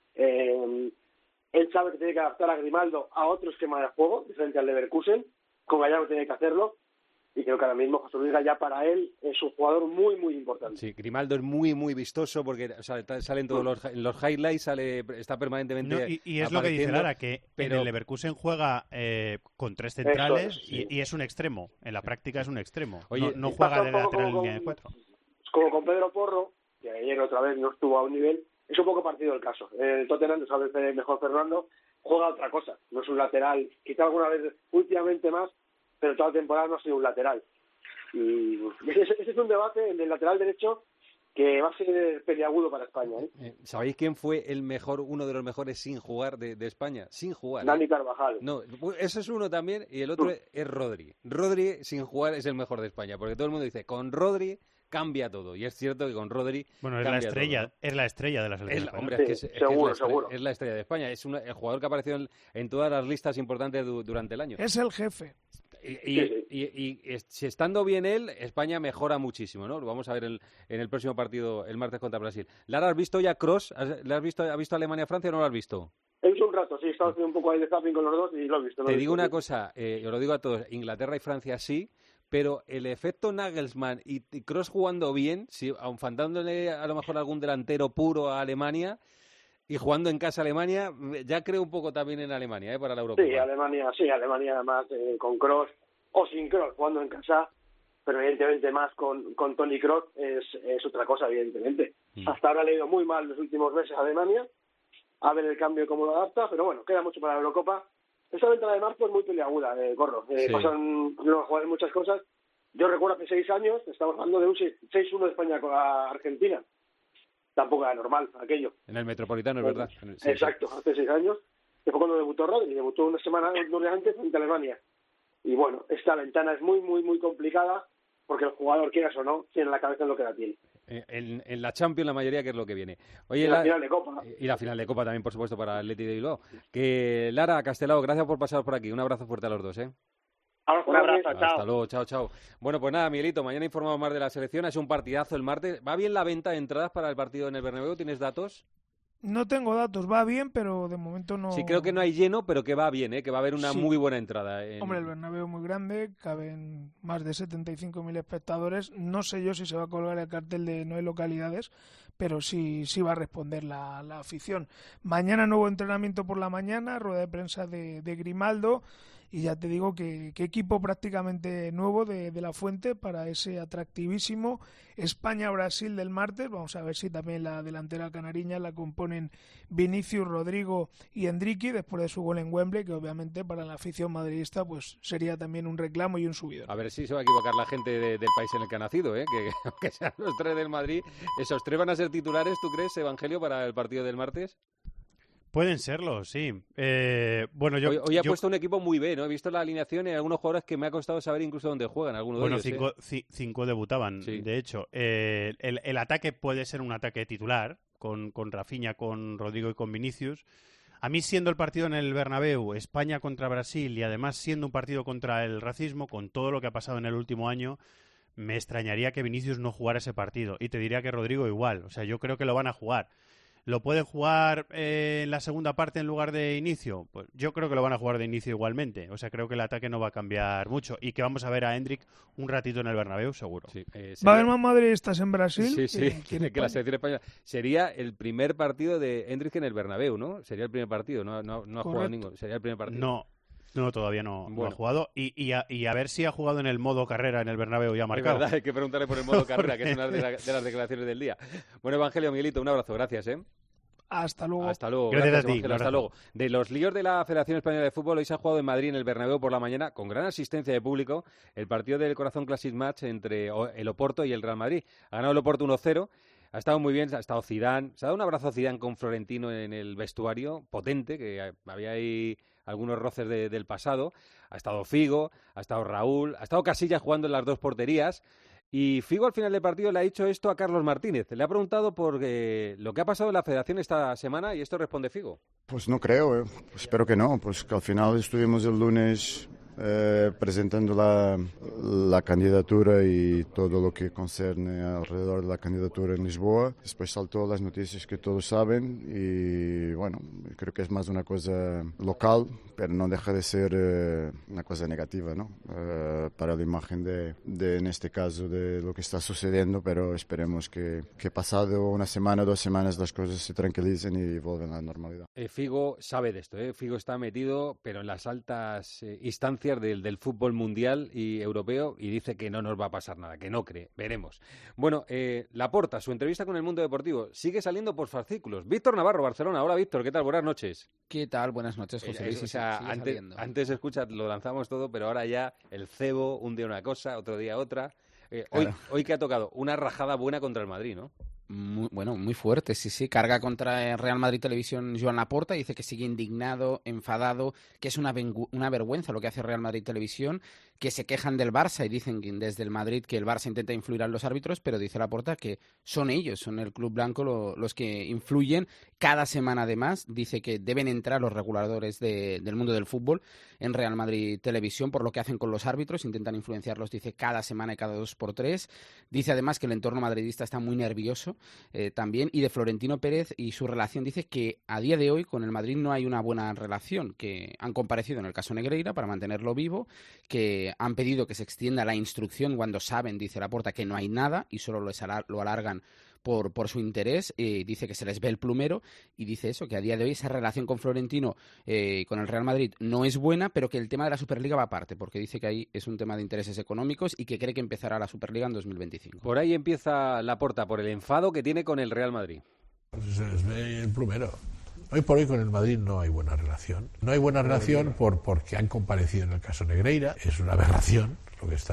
Eh, él sabe que tiene que adaptar a Grimaldo a otro esquema de juego, diferente al Leverkusen. Con Gallá no tiene que hacerlo. Y creo que ahora mismo José Luis Gallá para él es un jugador muy, muy importante. Sí, Grimaldo es muy, muy vistoso porque o sea, ta- salen todos los, en los highlights, sale, está permanentemente No, y, y es lo que dice apareciendo, Lara, que pero- en el Leverkusen juega eh, con tres centrales Eso es, sí. y, y es un extremo. En la práctica es un extremo. Oye, no no y juega pasa de un poco lateral en como línea de con- cuatro. Como con Pedro Porro, que ayer otra vez no estuvo a un nivel, es un poco partido el caso. El Tottenham, sabe mejor Fernando, juega otra cosa. No es un lateral, quizá alguna vez últimamente más, pero toda la temporada no ha sido un lateral. Y ese, ese es un debate, el del lateral derecho, que va a ser peliagudo para España. ¿eh? Eh, ¿Sabéis quién fue el mejor, uno de los mejores sin jugar de, de España? Sin jugar. ¿eh? Dani Carvajal. No, ese es uno también y el otro es, es Rodri. Rodri sin jugar es el mejor de España, porque todo el mundo dice, con Rodri cambia todo. Y es cierto que con Rodri Bueno, es la cambia estrella, todo, ¿no? es la estrella de la selección Es la, española. hombre, Sí, es que, es, es que seguro, es, la seguro. estrella, es la estrella de España. Es una- el jugador que apareció en, en todas las listas importantes du- durante el año. Es el jefe. Y, y, Sí, sí. y- y es- si estando bien él, España mejora muchísimo, ¿no? Lo vamos a ver en, en el próximo partido, el martes contra Brasil. Lara, ¿has visto ya Cross? ¿Le has visto, ¿has visto Alemania-Francia o no lo has visto? He visto un rato, sí, he estado haciendo un poco ahí de zapping con los dos y lo he visto. lo Te he digo visto, una sí. cosa, eh, yo lo digo a todos, Inglaterra y Francia sí, pero el efecto Nagelsmann y, y Kroos jugando bien, si, aun faltándole a lo mejor algún delantero puro a Alemania y jugando en casa a Alemania, ya creo un poco también en Alemania, ¿eh? Para la Eurocopa. Sí, Alemania, sí, Alemania además eh, con Kroos o sin Kroos jugando en casa, pero evidentemente más con, con Toni Kroos es, es otra cosa, evidentemente. Mm. Hasta ahora le ha ido muy mal los últimos meses a Alemania, a ver el cambio cómo lo adapta, pero bueno, queda mucho para la Eurocopa. Esta ventana de marzo es muy peliaguda, eh, Corro. Eh, Sí. Pasan no, a jugar muchas cosas. Yo recuerdo hace seis años, estamos hablando de un seis uno de España con la Argentina. Tampoco era normal aquello. En el Metropolitano, es verdad. Sí, sí. Exacto, hace seis años. que fue cuando debutó Rodri, debutó una semana antes frente a Alemania. Y bueno, esta ventana es muy, muy, muy complicada porque el jugador, quieras o no, tiene la cabeza en lo que la tiene. En, en la Champions la mayoría, que es lo que viene. Oye, y la, la final de Copa. Y la final de Copa también, por supuesto, para el Athletic de Bilbao. Que Lara, Castelao, gracias por pasar por aquí. Un abrazo fuerte a los dos, ¿eh? Un abrazo, chao. Hasta luego, chao, chao. Bueno, pues nada, Miguelito, mañana informamos más de la selección. Es un partidazo el martes. ¿Va bien la venta de entradas para el partido en el Bernabéu? ¿Tienes datos? No tengo datos, va bien, pero de momento no... Sí, creo que no hay lleno, pero que va bien, ¿eh? Que va a haber una sí. muy buena entrada. En... Hombre, el Bernabéu muy grande, caben más de setenta y cinco mil espectadores. No sé yo si se va a colgar el cartel de no hay localidades, pero sí, sí va a responder la, la afición. Mañana nuevo entrenamiento por la mañana, rueda de prensa de, de Grimaldo. Y ya te digo que, que equipo prácticamente nuevo de, de La Fuente para ese atractivísimo España-Brasil del martes. Vamos a ver si también la delantera canariña la componen Vinicius, Rodrigo y Endrique después de su gol en Wembley, que obviamente para la afición madridista pues sería también un reclamo y un subidón. A ver si se va a equivocar la gente de, del país en el que ha nacido, ¿eh? Que aunque sean los tres del Madrid, ¿esos tres van a ser titulares, tú crees, Evangelio, para el partido del martes? Pueden serlo, sí. Eh, bueno, yo, hoy, hoy ha yo... puesto un equipo muy B, ¿no? He visto la alineación y algunos jugadores que me ha costado saber incluso dónde juegan. Algunos bueno, de ellos, cinco, ¿eh? c- cinco debutaban, sí. De hecho. Eh, el, el ataque puede ser un ataque titular, con, con Rafinha, con Rodrigo y con Vinicius. A mí, siendo el partido en el Bernabéu, España contra Brasil, y además siendo un partido contra el racismo, con todo lo que ha pasado en el último año, me extrañaría que Vinicius no jugara ese partido. Y te diría que Rodrigo igual. O sea, yo creo que lo van a jugar. ¿Lo pueden jugar eh, en la segunda parte en lugar de inicio? Pues yo creo que lo van a jugar de inicio igualmente. O sea, creo que el ataque no va a cambiar mucho y que vamos a ver a Endrick un ratito en el Bernabéu, seguro. Sí, eh, sería... ¿Va a haber más madridistas en Brasil? Sí, sí, que, que, que la selección española. Sería el primer partido de Endrick en el Bernabéu, ¿no? Sería el primer partido, no, no, no ha jugado ninguno. Sería el primer partido. No. No, todavía no, bueno. no ha jugado. Y, y, a, y a ver si ha jugado en el modo carrera en el Bernabéu y ha marcado. Es verdad, hay que preguntarle por el modo carrera, que es una de, la, de las declaraciones del día. Bueno, Evangelio, Miguelito, un abrazo, gracias, ¿eh? Hasta luego. Hasta luego. Gracias, Gracias a ti. Evangelio, hasta luego. De los líos de la Federación Española de Fútbol, hoy se ha jugado en Madrid, en el Bernabéu, por la mañana, con gran asistencia de público, el partido del Corazón Classic Match entre el Oporto y el Real Madrid. Ha ganado el Oporto uno cero. Ha estado muy bien, ha estado Zidane. Se ha dado un abrazo a Zidane con Florentino en el vestuario, potente, que había ahí algunos roces de, del pasado. Ha estado Figo, ha estado Raúl, ha estado Casillas jugando en las dos porterías. Y Figo al final del partido le ha dicho esto a Carlos Martínez. Le ha preguntado por eh, lo que ha pasado en la Federación esta semana y esto responde Figo. Pues no creo, eh. pues espero que no, pues que al final estuvimos el lunes eh, presentando la, la candidatura y todo lo que concerne alrededor de la candidatura en Lisboa. Después saltó las noticias que todos saben y bueno, creo que es más una cosa local, pero no deja de ser eh, una cosa negativa, ¿no? Eh, para la imagen de, de, en este caso, de lo que está sucediendo, pero esperemos que, que pasado una semana, dos semanas, las cosas se tranquilicen y vuelvan a la normalidad. Eh, Figo sabe de esto, ¿eh? Figo está metido, pero en las altas eh, instancias del, del fútbol mundial y europeo y dice que no nos va a pasar nada, que no cree, veremos. Bueno, eh, Laporta, su entrevista con El Mundo Deportivo, sigue saliendo por fascículos. Víctor Navarro, Barcelona. Hola, Víctor, ¿qué tal? Buenas noches. ¿Qué tal? Buenas noches, José Luis. Eh, o sea, antes, antes, escucha, lo lanzamos todo, pero ahora ya el cebo, un día una cosa, otro día otra. Eh, claro. hoy, hoy que ha tocado una rajada buena contra el Madrid, ¿no? Muy, bueno, muy fuerte, sí, sí. Carga contra el Real Madrid Televisión Joan Laporta, dice que sigue indignado, enfadado, que es una, una vergüenza lo que hace Real Madrid Televisión, que se quejan del Barça y dicen desde el Madrid que el Barça intenta influir a los árbitros, pero dice Laporta que son ellos, son el Club Blanco lo, los que influyen. Cada semana además dice que deben entrar los reguladores de, del mundo del fútbol en Real Madrid Televisión por lo que hacen con los árbitros, intentan influenciarlos, dice, cada semana y cada dos por tres. Dice además que el entorno madridista está muy nervioso eh, también, y de Florentino Pérez y su relación, dice que a día de hoy con el Madrid no hay una buena relación, que han comparecido en el caso Negreira para mantenerlo vivo, que han pedido que se extienda la instrucción cuando saben, dice Laporta, que no hay nada y solo lo alargan por, por su interés. Eh, dice que se les ve el plumero y dice eso, que a día de hoy esa relación con Florentino eh, con el Real Madrid no es buena, pero que el tema de la Superliga va aparte, porque dice que ahí es un tema de intereses económicos y que cree que empezará la Superliga en dos mil veinticinco. Por ahí empieza Laporta, por el enfado que tiene con el Real Madrid. Pues se les ve el plumero. Hoy por hoy con el Madrid no hay buena relación. No hay buena relación por porque han comparecido en el caso Negreira. Es una aberración lo que están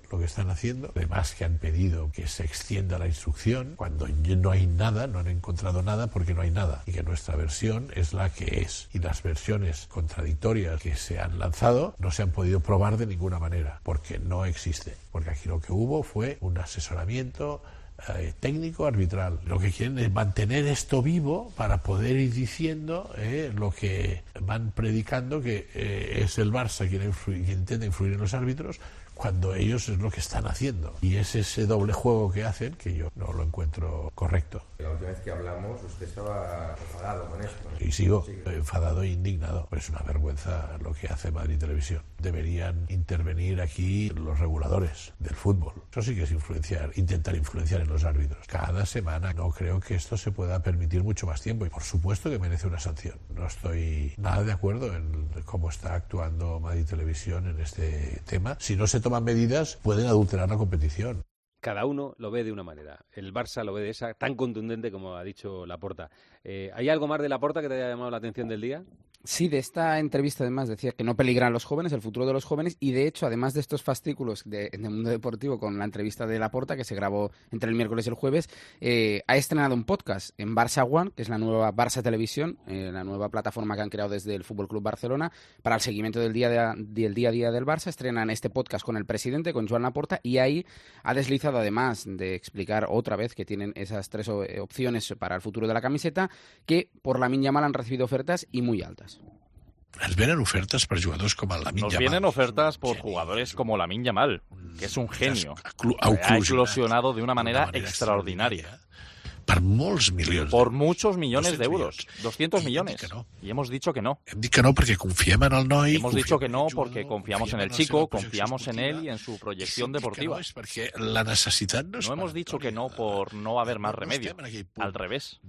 lo que están haciendo. Además que han pedido que se extienda la instrucción cuando no hay nada, no han encontrado nada porque no hay nada. Y que nuestra versión es la que es. Y las versiones contradictorias que se han lanzado no se han podido probar de ninguna manera porque no existe. Porque aquí lo que hubo fue un asesoramiento Eh, técnico arbitral. Lo que quieren es mantener esto vivo para poder ir diciendo eh, lo que van predicando, que eh, es el Barça quien, influye, quien intenta influir en los árbitros, cuando ellos es lo que están haciendo. Y es ese doble juego que hacen que yo no lo encuentro correcto. La última vez que hablamos usted estaba enfadado con esto, ¿no? Y sigo enfadado e indignado. Pero es una vergüenza lo que hace Madrid Televisión. Deberían intervenir aquí los reguladores del fútbol. Eso sí que es influenciar, intentar influenciar en los árbitros. Cada semana. No creo que esto se pueda permitir mucho más tiempo. Y por supuesto que merece una sanción. No estoy nada de acuerdo en cómo está actuando Madrid Televisión en este tema. Si no se toman medidas, pueden adulterar la competición. Cada uno lo ve de una manera. El Barça lo ve de esa, tan contundente como ha dicho Laporta. Eh, ¿Hay algo más de Laporta que te haya llamado la atención del día? Sí, de esta entrevista además decía que no peligran los jóvenes, el futuro de los jóvenes, y de hecho, además de estos fascículos de, de Mundo Deportivo con la entrevista de Laporta, que se grabó entre el miércoles y el jueves, eh, ha estrenado un podcast en Barça One, que es la nueva Barça Televisión, eh, la nueva plataforma que han creado desde el Fútbol Club Barcelona, para el seguimiento del día, de, del día a día del Barça. Estrenan este podcast con el presidente, con Joan Laporta, y ahí ha deslizado, además de explicar otra vez que tienen esas tres opciones para el futuro de la camiseta, que por Lamine Yamal han recibido ofertas y muy altas. Ens venen ofertes per jugadors com el Lamine Yamal. Nos vienen ofertas por jugadores como Lamine Yamal, que es un genio. Ha eclosionado de una manera extraordinaria. Per molts milions. Por muchos millones de euros. doscientos millones. Y hemos dicho que no. Hem dit que no perquè confiem en el noi. Hemos dicho que no porque confiamos en el chico, confiamos en él y en su proyección deportiva. La necessitat no No hemos dicho que no por no haber más remedio. Al revés.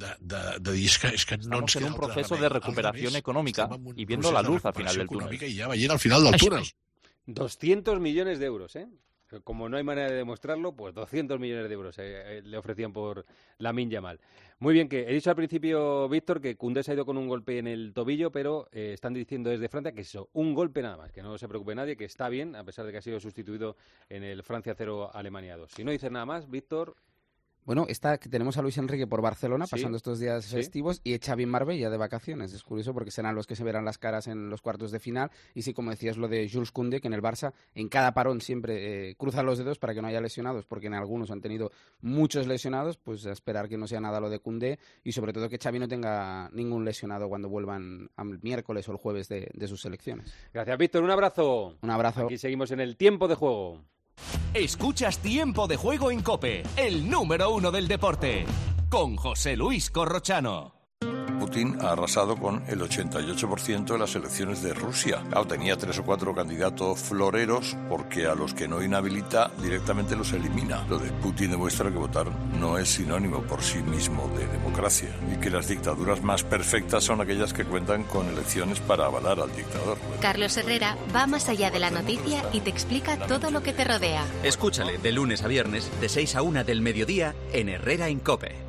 Estamos en un proceso de recuperación económica y viendo la luz al final del túnel. I ja veient al final del túnel. doscientos millones de euros, ¿eh? Como no hay manera de demostrarlo, pues doscientos millones de euros eh, le ofrecían por Lamine Yamal. Muy bien, que he dicho al principio, Víctor, que Koundé se ha ido con un golpe en el tobillo, pero eh, están diciendo desde Francia que eso, un golpe nada más, que no se preocupe nadie, que está bien, a pesar de que ha sido sustituido en el Francia cero, Alemania dos. Si no dices nada más, Víctor... Bueno, está, que tenemos a Luis Enrique por Barcelona, ¿Sí? pasando estos días ¿Sí? festivos, y Xavi en Marbella de vacaciones. Es curioso porque serán los que se verán las caras en los cuartos de final. Y sí, como decías, lo de Jules Koundé, que en el Barça, en cada parón siempre eh, cruzan los dedos para que no haya lesionados, porque en algunos han tenido muchos lesionados, pues a esperar que no sea nada lo de Koundé, y sobre todo que Xavi no tenga ningún lesionado cuando vuelvan el miércoles o el jueves de, de sus selecciones. Gracias, Víctor. Un abrazo. Un abrazo. Aquí seguimos en el tiempo de juego. Escuchas Tiempo de Juego en COPE, el número uno del deporte, con José Luis Corrochano. Putin ha arrasado con el ochenta y ocho por ciento de las elecciones de Rusia. Claro, tenía tres o cuatro candidatos floreros porque a los que no inhabilita directamente los elimina. Lo de Putin demuestra que votar no es sinónimo por sí mismo de democracia y que las dictaduras más perfectas son aquellas que cuentan con elecciones para avalar al dictador. Carlos Herrera va más allá de la noticia y te explica todo lo que te rodea. Escúchale de lunes a viernes de seis a una del mediodía en Herrera en COPE.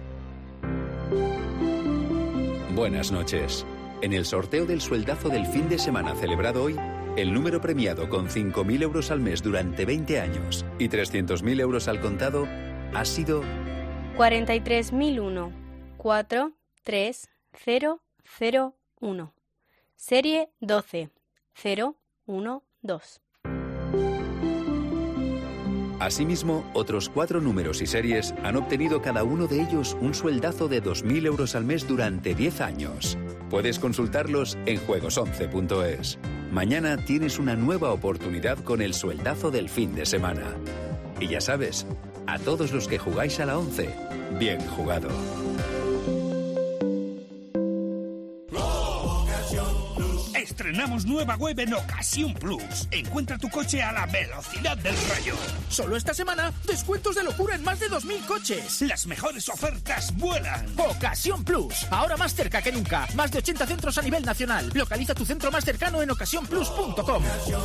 Buenas noches. En el sorteo del sueldazo del fin de semana celebrado hoy, el número premiado con cinco mil euros al mes durante veinte años y trescientos mil euros al contado ha sido cuarenta y tres mil uno, cuatro tres cero cero uno. Serie doce cero uno dos. Asimismo, otros cuatro números y series han obtenido cada uno de ellos un sueldazo de dos mil euros al mes durante diez años. Puedes consultarlos en juegos once punto es. Mañana tienes una nueva oportunidad con el sueldazo del fin de semana. Y ya sabes, a todos los que jugáis a la once, bien jugado. Estrenamos nueva web en Ocasión Plus. Encuentra tu coche a la velocidad del rayo. Solo esta semana, descuentos de locura en más de dos mil coches. Las mejores ofertas vuelan. Ocasión Plus, ahora más cerca que nunca. Más de ochenta centros a nivel nacional. Localiza tu centro más cercano en ocasión plus punto com.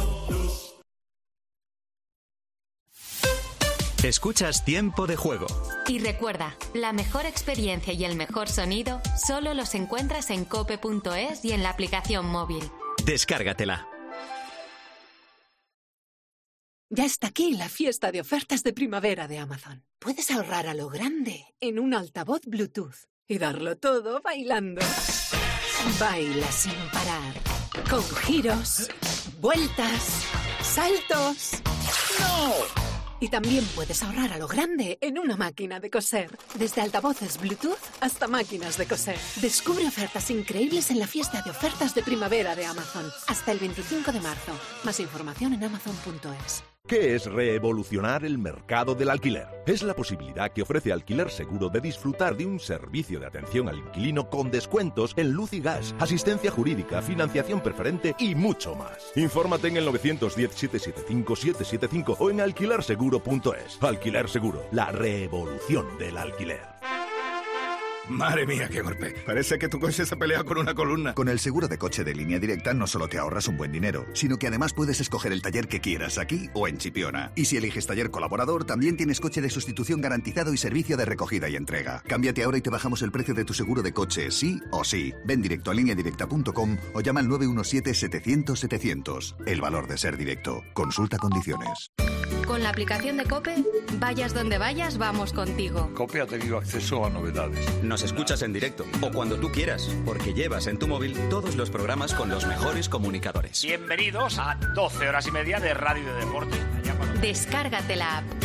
Escuchas Tiempo de Juego. Y recuerda, la mejor experiencia y el mejor sonido solo los encuentras en cope punto es y en la aplicación móvil. Descárgatela. Ya está aquí la fiesta de ofertas de primavera de Amazon. Puedes ahorrar a lo grande en un altavoz Bluetooth y darlo todo bailando. Baila sin parar, con giros, vueltas, saltos. ¡No! Y también puedes ahorrar a lo grande en una máquina de coser. Desde altavoces Bluetooth hasta máquinas de coser. Descubre ofertas increíbles en la fiesta de ofertas de primavera de Amazon. Hasta el veinticinco de marzo. Más información en amazon punto es. ¿Qué es revolucionar el mercado del alquiler? Es la posibilidad que ofrece Alquiler Seguro de disfrutar de un servicio de atención al inquilino con descuentos en luz y gas, asistencia jurídica, financiación preferente y mucho más. Infórmate en el nueve uno cero, siete siete cinco, siete siete cinco o en alquiler seguro punto es. Alquiler Seguro, la revolución del alquiler. Madre mía, qué golpe. Parece que tu coche se ha peleado con una columna. Con el seguro de coche de Línea Directa no solo te ahorras un buen dinero, sino que además puedes escoger el taller que quieras aquí o en Chipiona. Y si eliges taller colaborador, también tienes coche de sustitución garantizado y servicio de recogida y entrega. Cámbiate ahora y te bajamos el precio de tu seguro de coche, sí o sí. Ven directo a línea directa punto com o llama al nueve uno siete, setecientos, setecientos. El valor de ser directo. Consulta condiciones. Con la aplicación de COPE, vayas donde vayas, vamos contigo. COPE ha tenido acceso a novedades. Nos escuchas en directo o cuando tú quieras, porque llevas en tu móvil todos los programas con los mejores comunicadores. Bienvenidos a doce horas y media de radio y de deporte. Descárgate la app.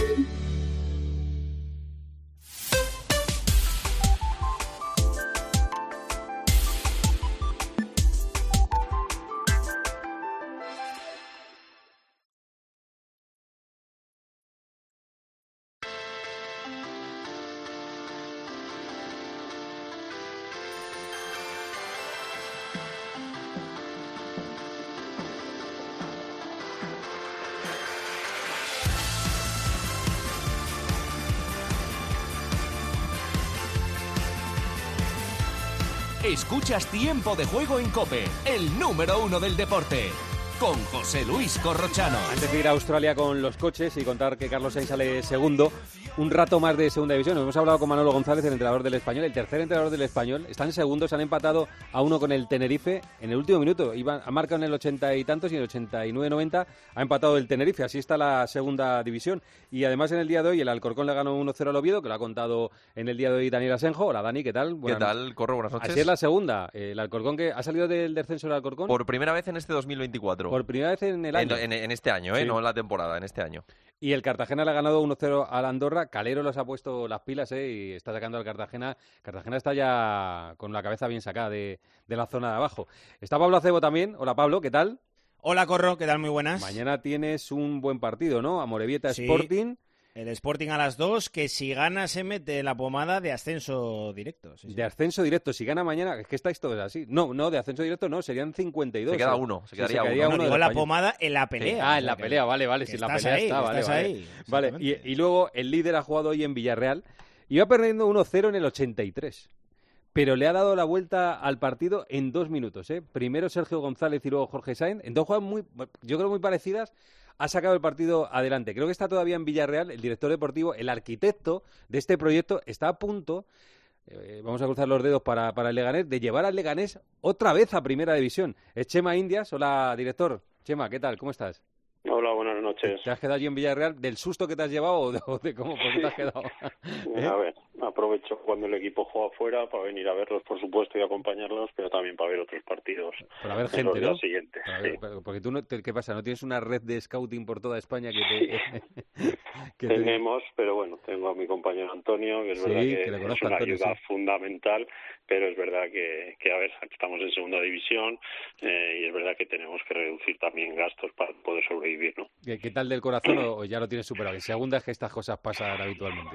Escuchas Tiempo de Juego en COPE, el número uno del deporte, con José Luis Corrochano. Antes de ir a Australia con los coches y contar que Carlos Sainz sale segundo, un rato más de segunda división. Hemos hablado con Manolo González, el entrenador del Español, el tercer entrenador del Español. Están segundos, han empatado a uno con el Tenerife en el último minuto. Iban, ha marcado en el ochenta y tantos y en el ochenta y nueve noventa ha empatado el Tenerife. Así está la segunda división. Y además en el día de hoy el Alcorcón le ganó uno cero al Oviedo, que lo ha contado en el día de hoy Daniel Asenjo. Hola Dani, ¿qué tal? Buenas... ¿Qué tal, Corro? Buenas noches. Así es la segunda. El Alcorcón que ha salido del descenso del Alcorcón. Por primera vez en este dos mil veinticuatro. Por primera vez en el año. En, en, en este año, ¿eh? Sí. No en la temporada, en este año. Y el Cartagena le ha ganado uno cero al Andorra. Calero los ha puesto las pilas, ¿eh? Y está sacando al Cartagena. Cartagena está ya con la cabeza bien sacada de, de la zona de abajo. Está Pablo Acebo también. Hola Pablo, ¿qué tal? Hola Corro, ¿qué tal? Muy buenas. Mañana tienes un buen partido, ¿no? Amorebieta sí. Sporting. El Sporting a las dos, que si gana se mete en la pomada de ascenso directo. Sí, sí. De ascenso directo, si gana mañana, es que estáis todos así. No, no, de ascenso directo no, serían cincuenta y dos. Se queda uno, se quedaría, sí, se quedaría uno. uno. No, digo la pomada en la pelea. Sí. Ah, en la pelea, vale, vale, si en la pelea ahí, está, vale, vale. Ahí, vale. Y, y luego el líder ha jugado hoy en Villarreal, iba perdiendo uno cero en el ochenta y tres. Pero le ha dado la vuelta al partido en dos minutos, ¿eh? Primero Sergio González y luego Jorge Sainz, en dos jugadas muy, yo creo muy parecidas. Ha sacado el partido adelante. Creo que está todavía en Villarreal, el director deportivo, el arquitecto de este proyecto, está a punto, eh, vamos a cruzar los dedos para, para el Leganés, de llevar al Leganés otra vez a Primera División. Es Chema Indias. Hola, director. Chema, ¿qué tal? ¿Cómo estás? Hola, buenas noches. ¿Te has quedado allí en Villarreal del susto que te has llevado o de, o de cómo por qué te has quedado? ¿Eh? A ver, aprovecho cuando el equipo juega afuera para venir a verlos, por supuesto, y acompañarlos, pero también para ver otros partidos. Para ver gente, ¿no? Siguientes, ver, sí. Porque tú, no, te, ¿qué pasa? ¿No tienes una red de scouting por toda España que te...? Sí. que Tenemos, te... pero bueno, tengo a mi compañero Antonio, que es sí, verdad que, que es una Antonio, ayuda sí. fundamental, pero es verdad que, que a ver, estamos en segunda división eh, y es verdad que tenemos que reducir también gastos para poder sobrevivir, ¿no? ¿Qué, qué tal del corazón o ya lo tienes superado? En segunda es que estas cosas pasan habitualmente.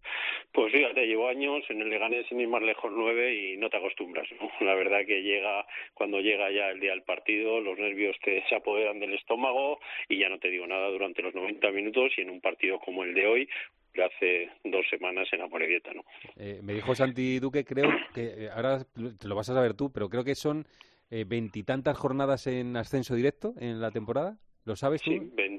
Pues fíjate, llevo años en el Leganés sin ir más lejos nueve y no te acostumbras, ¿no? La verdad que llega, cuando llega ya el día del partido, los nervios te se apoderan del estómago y ya no te digo nada durante los noventa minutos y en un partido como el de hoy, de hace dos semanas en Amorebieta, ¿no? Eh, me dijo Santi Duque, creo que, eh, ahora te lo vas a saber tú, pero creo que son veintitantas eh, jornadas en ascenso directo en la temporada. ¿Lo sabes tú? Sí, veintiuna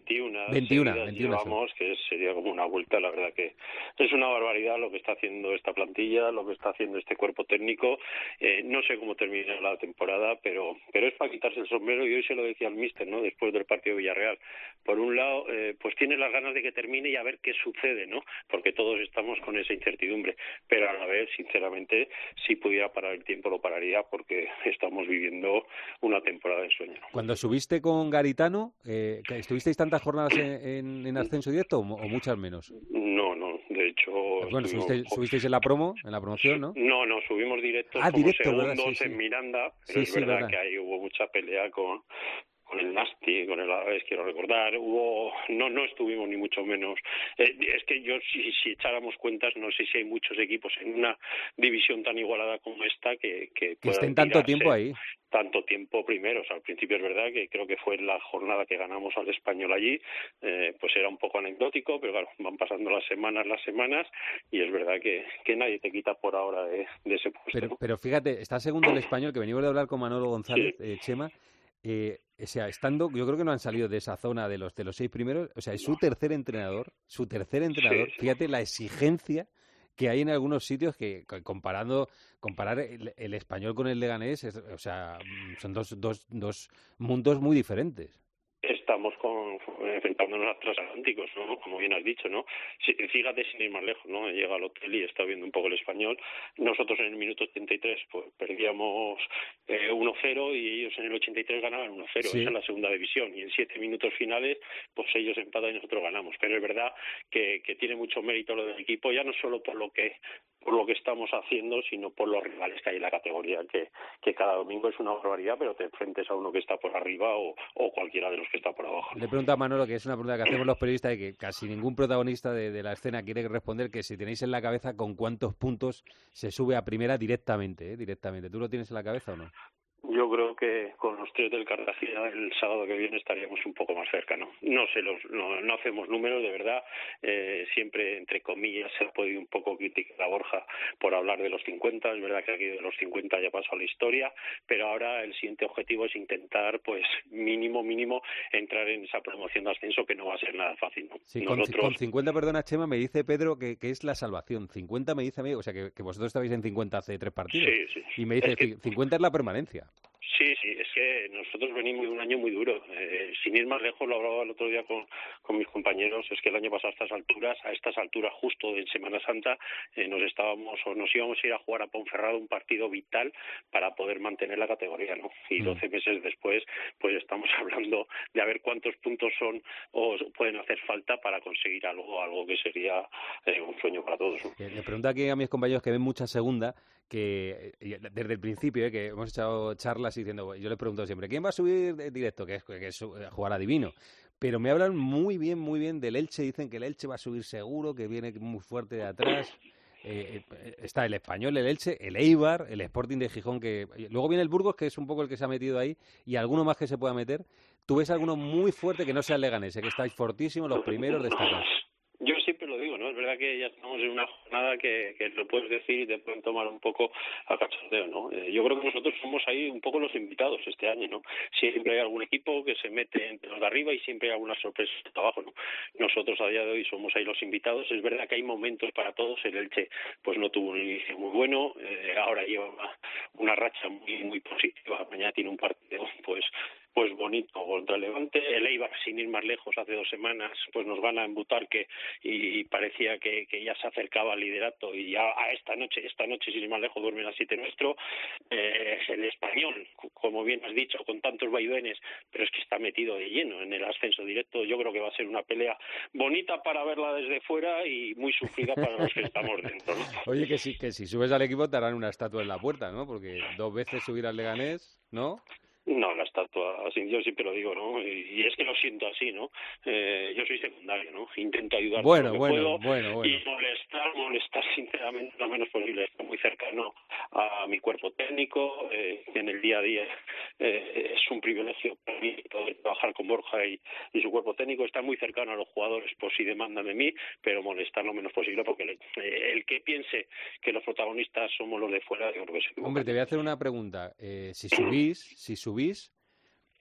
veintiuno, seguidas veintiuno llevamos, que sería como una vuelta. La verdad que es una barbaridad lo que está haciendo esta plantilla, lo que está haciendo este cuerpo técnico. Eh, no sé cómo termina la temporada, pero pero es para quitarse el sombrero, y hoy se lo decía al míster, ¿no?, después del partido de Villarreal. Por un lado, eh, pues tiene las ganas de que termine y a ver qué sucede, ¿no?, porque todos estamos con esa incertidumbre, pero a la vez, sinceramente, si pudiera parar el tiempo lo pararía, porque estamos viviendo una temporada de sueño, ¿no? Cuando subiste con Garitano, eh, ¿estuvisteis tantas jornadas en, en, en ascenso directo o, o muchas menos? No, no, de hecho... Pues bueno, subisteis, subisteis en la promo, en la promoción, ¿no? No, no, subimos directos ah, como directo, segundos ¿verdad? Sí, sí. en Miranda, pero sí, es sí, verdad, verdad que ahí hubo mucha pelea con... con el Nasti, con el Alavés, quiero recordar, hubo, no no estuvimos ni mucho menos. Eh, es que yo, si, si echáramos cuentas, no sé si hay muchos equipos en una división tan igualada como esta que que, que estén tanto tiempo ahí. Tanto tiempo primero. O sea, al principio es verdad que creo que fue la jornada que ganamos al Español allí, eh, pues era un poco anecdótico, pero claro, van pasando las semanas, las semanas, y es verdad que, que nadie te quita por ahora de, de ese puesto. Pero, ¿no? pero fíjate, está segundo el Español, que venimos de hablar con Manolo González, sí. eh, Chema. Eh, o sea, estando, yo creo que no han salido de esa zona de los de los seis primeros, o sea, es su tercer entrenador, su tercer entrenador, sí, sí. Fíjate la exigencia que hay en algunos sitios que, comparando, comparar el, el Español con el Leganés, es, o sea, son dos, dos, dos mundos muy diferentes. Estamos con, enfrentándonos a transatlánticos, ¿no?, como bien has dicho, ¿no? Sí, fíjate, sin ir más lejos, ¿no? Llega al hotel y está viendo un poco el Español. Nosotros en el minuto ochenta y tres pues perdíamos eh, uno cero y ellos en el ochenta y tres ganaban uno cero. Sí. Esa es la segunda división. Y en siete minutos finales, pues ellos empatan y nosotros ganamos. Pero es verdad que, que tiene mucho mérito lo del equipo, ya no solo por lo que por lo que estamos haciendo, sino por los rivales que hay en la categoría, que, que cada domingo es una barbaridad, pero te enfrentes a uno que está por arriba o, o cualquiera de los que está por abajo. Le pregunto a Manolo, que es una pregunta que hacemos los periodistas y que casi ningún protagonista de, de la escena quiere responder, que si tenéis en la cabeza con cuántos puntos se sube a primera directamente, ¿eh? directamente. ¿Tú lo tienes en la cabeza o no? Yo creo que con los tres del Cartagena el sábado que viene estaríamos un poco más cerca, ¿no? No sé, los, no, no hacemos números, de verdad. Eh, siempre, entre comillas, se ha podido un poco criticar a Borja por hablar de los cincuenta. Es verdad que aquí de los cincuenta ya pasó la historia, pero ahora el siguiente objetivo es intentar, pues, mínimo, mínimo, entrar en esa promoción de ascenso, que no va a ser nada fácil, ¿no? Sí, Nosotros... con, con cincuenta, perdona, Chema, me dice Pedro que, que es la salvación. cincuenta me dice a mí, o sea, que, que vosotros estabais en cincuenta hace tres partidos. Sí, sí. Y me dice, es que... cincuenta es la permanencia. Sí, sí, es que nosotros venimos de un año muy duro. Eh, sin ir más lejos, lo hablaba el otro día con, con mis compañeros, es que el año pasado a estas alturas, a estas alturas justo en Semana Santa, eh, nos estábamos o nos íbamos a ir a jugar a Ponferrada, un partido vital para poder mantener la categoría, ¿no? Y doce mm. meses después, pues estamos hablando de a ver cuántos puntos son o pueden hacer falta para conseguir algo, algo que sería eh, un sueño para todos, ¿no? Le pregunto aquí a mis compañeros que ven mucha segunda, que desde el principio, eh, que hemos echado charlas diciendo, yo les pregunto siempre, ¿quién va a subir directo? Que es, que es jugar a divino. Pero me hablan muy bien, muy bien del Elche, dicen que el Elche va a subir seguro, que viene muy fuerte de atrás. Eh, está el Español, el Elche, el Eibar, el Sporting de Gijón, que luego viene el Burgos, que es un poco el que se ha metido ahí, y alguno más que se pueda meter. ¿Tú ves alguno muy fuerte que no sea el Leganés, que estáis fortísimos, los primeros destacados? Yo siempre lo digo, ¿no? Es verdad que ya estamos en una jornada que, que lo puedes decir y te pueden tomar un poco a cachondeo, ¿no? Eh, yo creo que nosotros somos ahí un poco los invitados este año, ¿no? Siempre hay algún equipo que se mete entre los de arriba y siempre hay alguna sorpresa de abajo, ¿no? Nosotros a día de hoy somos ahí los invitados. Es verdad que hay momentos para todos. El Elche pues no tuvo un inicio muy bueno, eh, ahora lleva una, una racha muy muy positiva. Mañana tiene un partido pues pues bonito contra el Levante. El Eibar, sin ir más lejos, hace dos semanas pues nos gana en Butarque y, y parecía que, que ya se acercaba al liderato, y ya a esta noche, esta noche sin ir más lejos duerme a siete nuestro. Eh, el Español, como bien has dicho, con tantos vaivenes, pero es que está metido de lleno en el ascenso directo. Yo creo que va a ser una pelea bonita para verla desde fuera y muy sufrida para los que estamos dentro, ¿no? Oye, que si, que si subes al equipo te harán una estatua en la puerta, ¿no? Porque dos veces subir al Leganés, ¿no? No, la estatua, así yo siempre lo digo, ¿no? Y es que lo siento así, ¿no? Eh, yo soy secundario, ¿no? Intento ayudar bueno, lo que bueno, puedo bueno, bueno. y molestar, molestar sinceramente lo menos posible. Estoy muy cercano a mi cuerpo técnico, eh, en el día a día eh, es un privilegio para mí poder trabajar con Borja y, y su cuerpo técnico. Estar muy cercano a los jugadores por si demandan de mí, pero molestar lo menos posible, porque el, eh, el que piense que los protagonistas somos los de fuera, yo creo que se equivoca. Hombre, te voy a hacer una pregunta. Eh, si subís, si subís,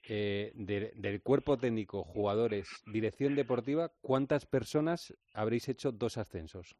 eh, de, del cuerpo técnico, jugadores, dirección deportiva, ¿cuántas personas habréis hecho dos ascensos?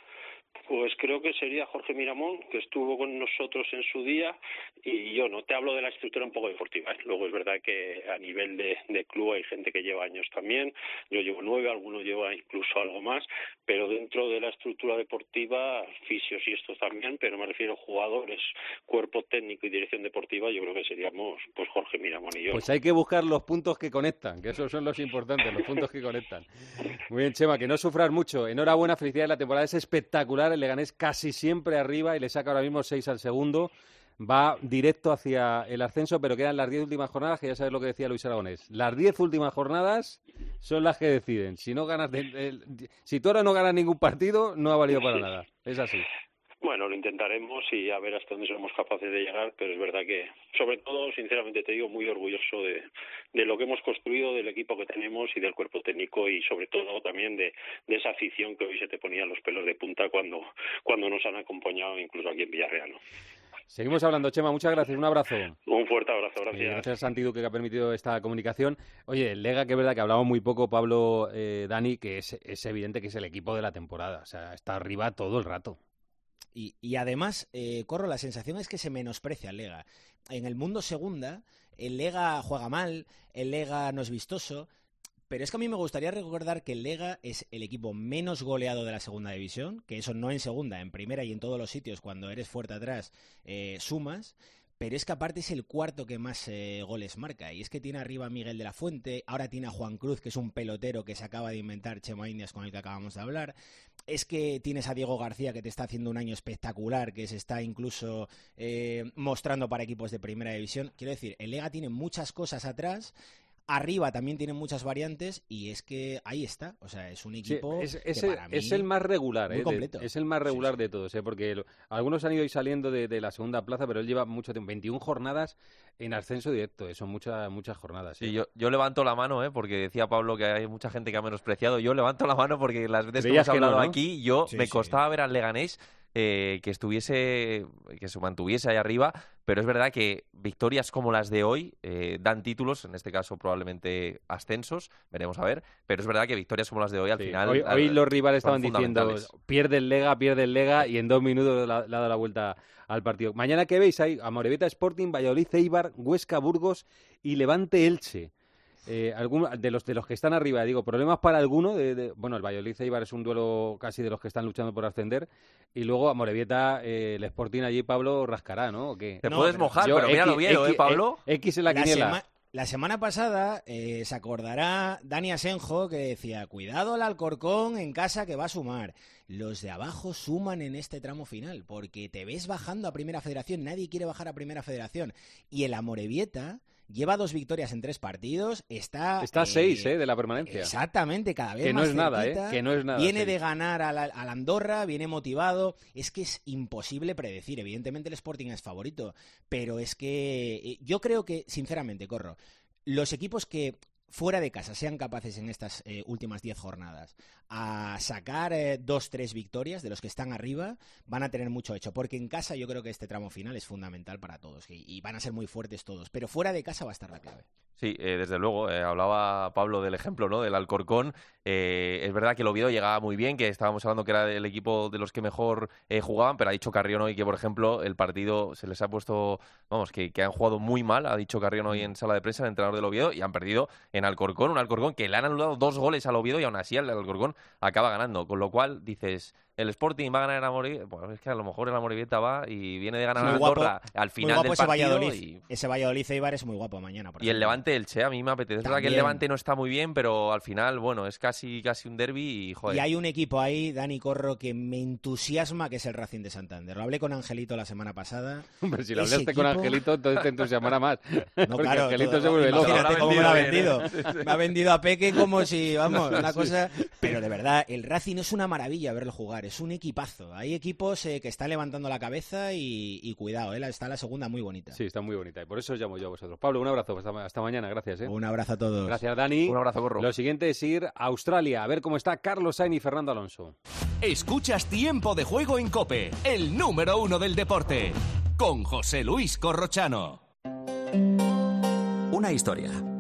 Pues creo que sería Jorge Miramón, que estuvo con nosotros en su día, y yo no te hablo de la estructura un poco deportiva, ¿eh? Luego es verdad que a nivel de, de club hay gente que lleva años también, yo llevo nueve, algunos lleva incluso algo más, pero dentro de la estructura deportiva, fisios y estos también, pero me refiero a jugadores, cuerpo técnico y dirección deportiva, yo creo que seríamos pues Jorge Miramón y yo. Pues hay que buscar los puntos que conectan, que esos son los importantes, los puntos que conectan. Muy bien, Chema, que no sufras mucho. Enhorabuena, felicidades, la temporada es espectacular. El Leganés casi siempre arriba y le saca ahora mismo seis al segundo. Va directo hacia el ascenso, pero quedan las diez últimas jornadas, que ya sabes lo que decía Luis Aragonés. Las diez últimas jornadas son las que deciden. Si no ganas, de, de, si tú ahora no ganas ningún partido, no ha valido para nada. Es así. Bueno, lo intentaremos y a ver hasta dónde somos capaces de llegar, pero es verdad que, sobre todo, sinceramente te digo, muy orgulloso de, de lo que hemos construido, del equipo que tenemos y del cuerpo técnico y sobre todo también de, de esa afición que hoy se te ponía los pelos de punta cuando, cuando nos han acompañado incluso aquí en Villarreal, ¿no? Seguimos hablando, Chema, muchas gracias, un abrazo. Un fuerte abrazo, gracias. Eh, gracias a Santi Duque que ha permitido esta comunicación. Oye, el Lega, que es verdad que hablamos muy poco, Pablo, eh, Dani, que es, es evidente que es el equipo de la temporada, o sea, está arriba todo el rato. Y, y además, eh, Corro, la sensación es que se menosprecia el Lega. En el mundo segunda, el Lega juega mal, el Lega no es vistoso, pero es que a mí me gustaría recordar que el Lega es el equipo menos goleado de la segunda división, que eso no en segunda, en primera y en todos los sitios, cuando eres fuerte atrás, eh, sumas. Pero es que aparte es el cuarto que más eh, goles marca. Y es que tiene arriba a Miguel de la Fuente, ahora tiene a Juan Cruz, que es un pelotero que se acaba de inventar Chema Indias, con el que acabamos de hablar. Es que tienes a Diego García, que te está haciendo un año espectacular, que se está incluso eh, mostrando para equipos de primera división. Quiero decir, el Lega tiene muchas cosas atrás. Arriba también tiene muchas variantes y es que ahí está, o sea, es un equipo sí, es, que es, para el, mí es el más regular, muy eh, completo. De, es el más regular sí, sí. de todos, eh, porque lo, algunos han ido y saliendo de, de la segunda plaza, pero él lleva mucho tiempo, veintiuna jornadas en ascenso directo, eh, son muchas muchas jornadas. Sí, eh. yo, yo levanto la mano, eh, porque decía Pablo que hay mucha gente que ha menospreciado, yo levanto la mano porque las veces que hemos hablado que no, ¿no? aquí, yo sí, me sí. costaba ver al Leganés Eh, que estuviese, que se mantuviese ahí arriba, pero es verdad que victorias como las de hoy eh, dan títulos, en este caso probablemente ascensos, veremos a ver, pero es verdad que victorias como las de hoy al sí, final... Hoy, hoy los rivales estaban diciendo, pierde el Lega, pierde el Lega, y en dos minutos le ha dado la vuelta al partido. Mañana, ¿qué veis? Hay Amorebieta Sporting, Valladolid Eibar, Huesca Burgos y Levante Elche. Eh, algún, de los de los que están arriba, digo, problemas para alguno, de, de, bueno, el Valladolid Eibar es un duelo casi de los que están luchando por ascender, y luego Amorebieta, eh, el Sporting allí, Pablo, rascará, ¿no? ¿O qué? Te no, puedes pero mojar, yo, pero mira lo Oviedo, ¿eh, Pablo? X en la, la quiniela. Sema la semana pasada eh, se acordará Dani Asenjo que decía, cuidado al Alcorcón en casa que va a sumar. Los de abajo suman en este tramo final, porque te ves bajando a Primera Federación, nadie quiere bajar a Primera Federación, y el Amorebieta lleva dos victorias en tres partidos, está... Está a eh, seis, ¿eh? De la permanencia. Exactamente, cada vez que más no es nada, cerquita, ¿eh? Que no es nada. Viene seis. de ganar a la, a la Andorra, viene motivado. Es que es imposible predecir. Evidentemente el Sporting es favorito, pero es que eh, yo creo que, sinceramente, Corro, los equipos que fuera de casa sean capaces en estas eh, últimas diez jornadas a sacar eh, dos, tres victorias de los que están arriba, van a tener mucho hecho, porque en casa yo creo que este tramo final es fundamental para todos y, y van a ser muy fuertes todos, pero fuera de casa va a estar la clave. Sí, eh, desde luego, eh, hablaba Pablo del ejemplo, ¿no? Del Alcorcón. Eh, es verdad que el Oviedo llegaba muy bien, que estábamos hablando que era el equipo de los que mejor eh, jugaban, pero ha dicho Carrión hoy que, por ejemplo, el partido se les ha puesto, vamos, que, que han jugado muy mal, ha dicho Carrión hoy en sala de prensa, el entrenador del Oviedo, y han perdido en Alcorcón, un Alcorcón que le han anulado dos goles al Oviedo y aún así el Alcorcón acaba ganando, con lo cual dices... El Sporting va a ganar en Amorebieta, pues es que a lo mejor el Amorebieta va y viene de ganar a Andorra al final del ese partido. Valladolid. Y... Ese Valladolid Eibar es muy guapo mañana. Por y el Levante Elche, a mí me apetece. Es verdad que el Levante no está muy bien, pero al final, bueno, es casi casi un derbi y joder. Y hay un equipo ahí, Dani Corro, que me entusiasma, que es el Racing de Santander. Lo hablé con Angelito la semana pasada. Hombre, si lo hablaste equipo... con Angelito, entonces te entusiasmará más. No, claro, Angelito todo, se vuelve loco. Imagínate cómo me lo ha vendido. Sí, sí. Me ha vendido a Peque como si, vamos, una cosa... Pero de verdad, el Racing es una maravilla verlo jugar, es un equipazo. Hay equipos eh, que están levantando la cabeza y, y cuidado, eh, está la segunda muy bonita. Sí, está muy bonita y por eso os llamo yo a vosotros. Pablo, un abrazo, hasta, hasta mañana, gracias. ¿eh? Un abrazo a todos. Gracias, Dani. Un abrazo, Corro. Lo siguiente es ir a Australia, a ver cómo está Carlos Sainz y Fernando Alonso. Escuchas Tiempo de Juego en COPE, el número uno del deporte, con José Luis Corrochano. Una historia,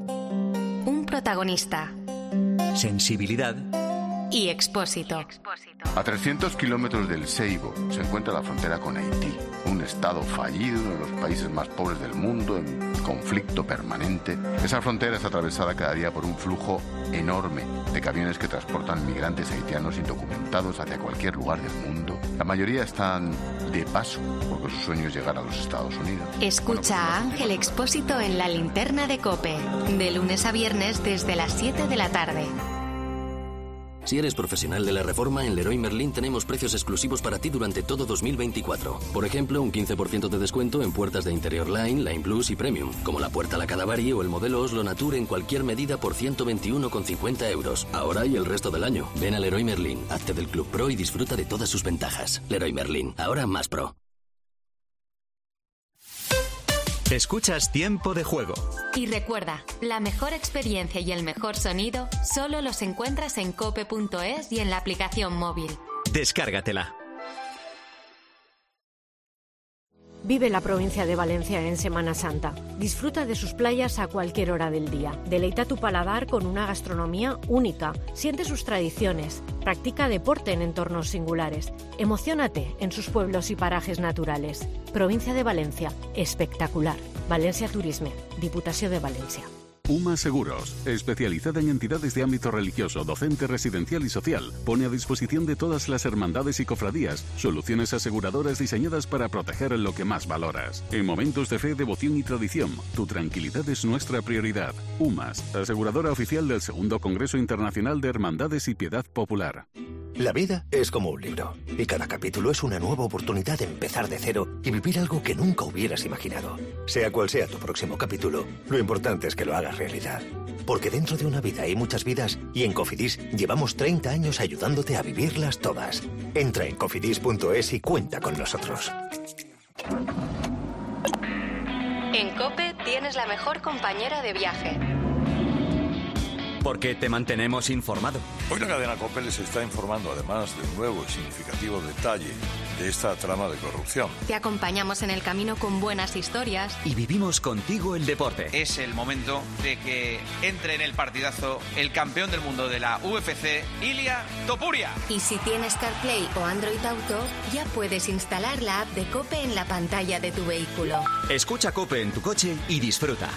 un protagonista. Sensibilidad. Y Expósito. A trescientos kilómetros del Seibo se encuentra la frontera con Haití, un estado fallido, uno de los países más pobres del mundo, en conflicto permanente. Esa frontera es atravesada cada día por un flujo enorme de camiones que transportan migrantes haitianos indocumentados hacia cualquier lugar del mundo. La mayoría están de paso, porque su sueño es llegar a los Estados Unidos. Escucha a Ángel Expósito en La Linterna de COPE, de lunes a viernes desde las siete de la tarde. Si eres profesional de la reforma, en Leroy Merlin tenemos precios exclusivos para ti durante todo dos mil veinticuatro. Por ejemplo, un quince por ciento de descuento en puertas de interior Line, Line Plus y Premium, como la puerta La Cadavari o el modelo Oslo Nature en cualquier medida por ciento veintiuno con cincuenta euros. Ahora y el resto del año. Ven a Leroy Merlin, hazte del Club Pro y disfruta de todas sus ventajas. Leroy Merlin, ahora más pro. Escuchas Tiempo de Juego. Y recuerda, la mejor experiencia y el mejor sonido solo los encuentras en cope punto es y en la aplicación móvil. Descárgatela. Vive la provincia de Valencia en Semana Santa. Disfruta de sus playas a cualquier hora del día. Deleita tu paladar con una gastronomía única. Siente sus tradiciones. Practica deporte en entornos singulares. Emociónate en sus pueblos y parajes naturales. Provincia de Valencia. Espectacular. Valencia Turisme. Diputació de Valencia. UMA Seguros, especializada en entidades de ámbito religioso, docente, residencial y social, pone a disposición de todas las hermandades y cofradías soluciones aseguradoras diseñadas para proteger lo que más valoras. En momentos de fe, devoción y tradición, tu tranquilidad es nuestra prioridad. UMAS, aseguradora oficial del segundo Congreso Internacional de Hermandades y Piedad Popular. La vida es como un libro, y cada capítulo es una nueva oportunidad de empezar de cero y vivir algo que nunca hubieras imaginado. Sea cual sea tu próximo capítulo, lo importante es que lo hagas realidad. Porque dentro de una vida hay muchas vidas y en Cofidis llevamos treinta años ayudándote a vivirlas todas. Entra en cofidis punto es y cuenta con nosotros. En COPE tienes la mejor compañera de viaje. Porque te mantenemos informado. Hoy la cadena COPE les está informando además de un nuevo y significativo detalle de esta trama de corrupción. Te acompañamos en el camino con buenas historias. Y vivimos contigo el deporte. Es el momento de que entre en el partidazo el campeón del mundo de la U F C, Ilia Topuria. Y si tienes CarPlay o Android Auto, ya puedes instalar la app de COPE en la pantalla de tu vehículo. Escucha COPE en tu coche y disfruta.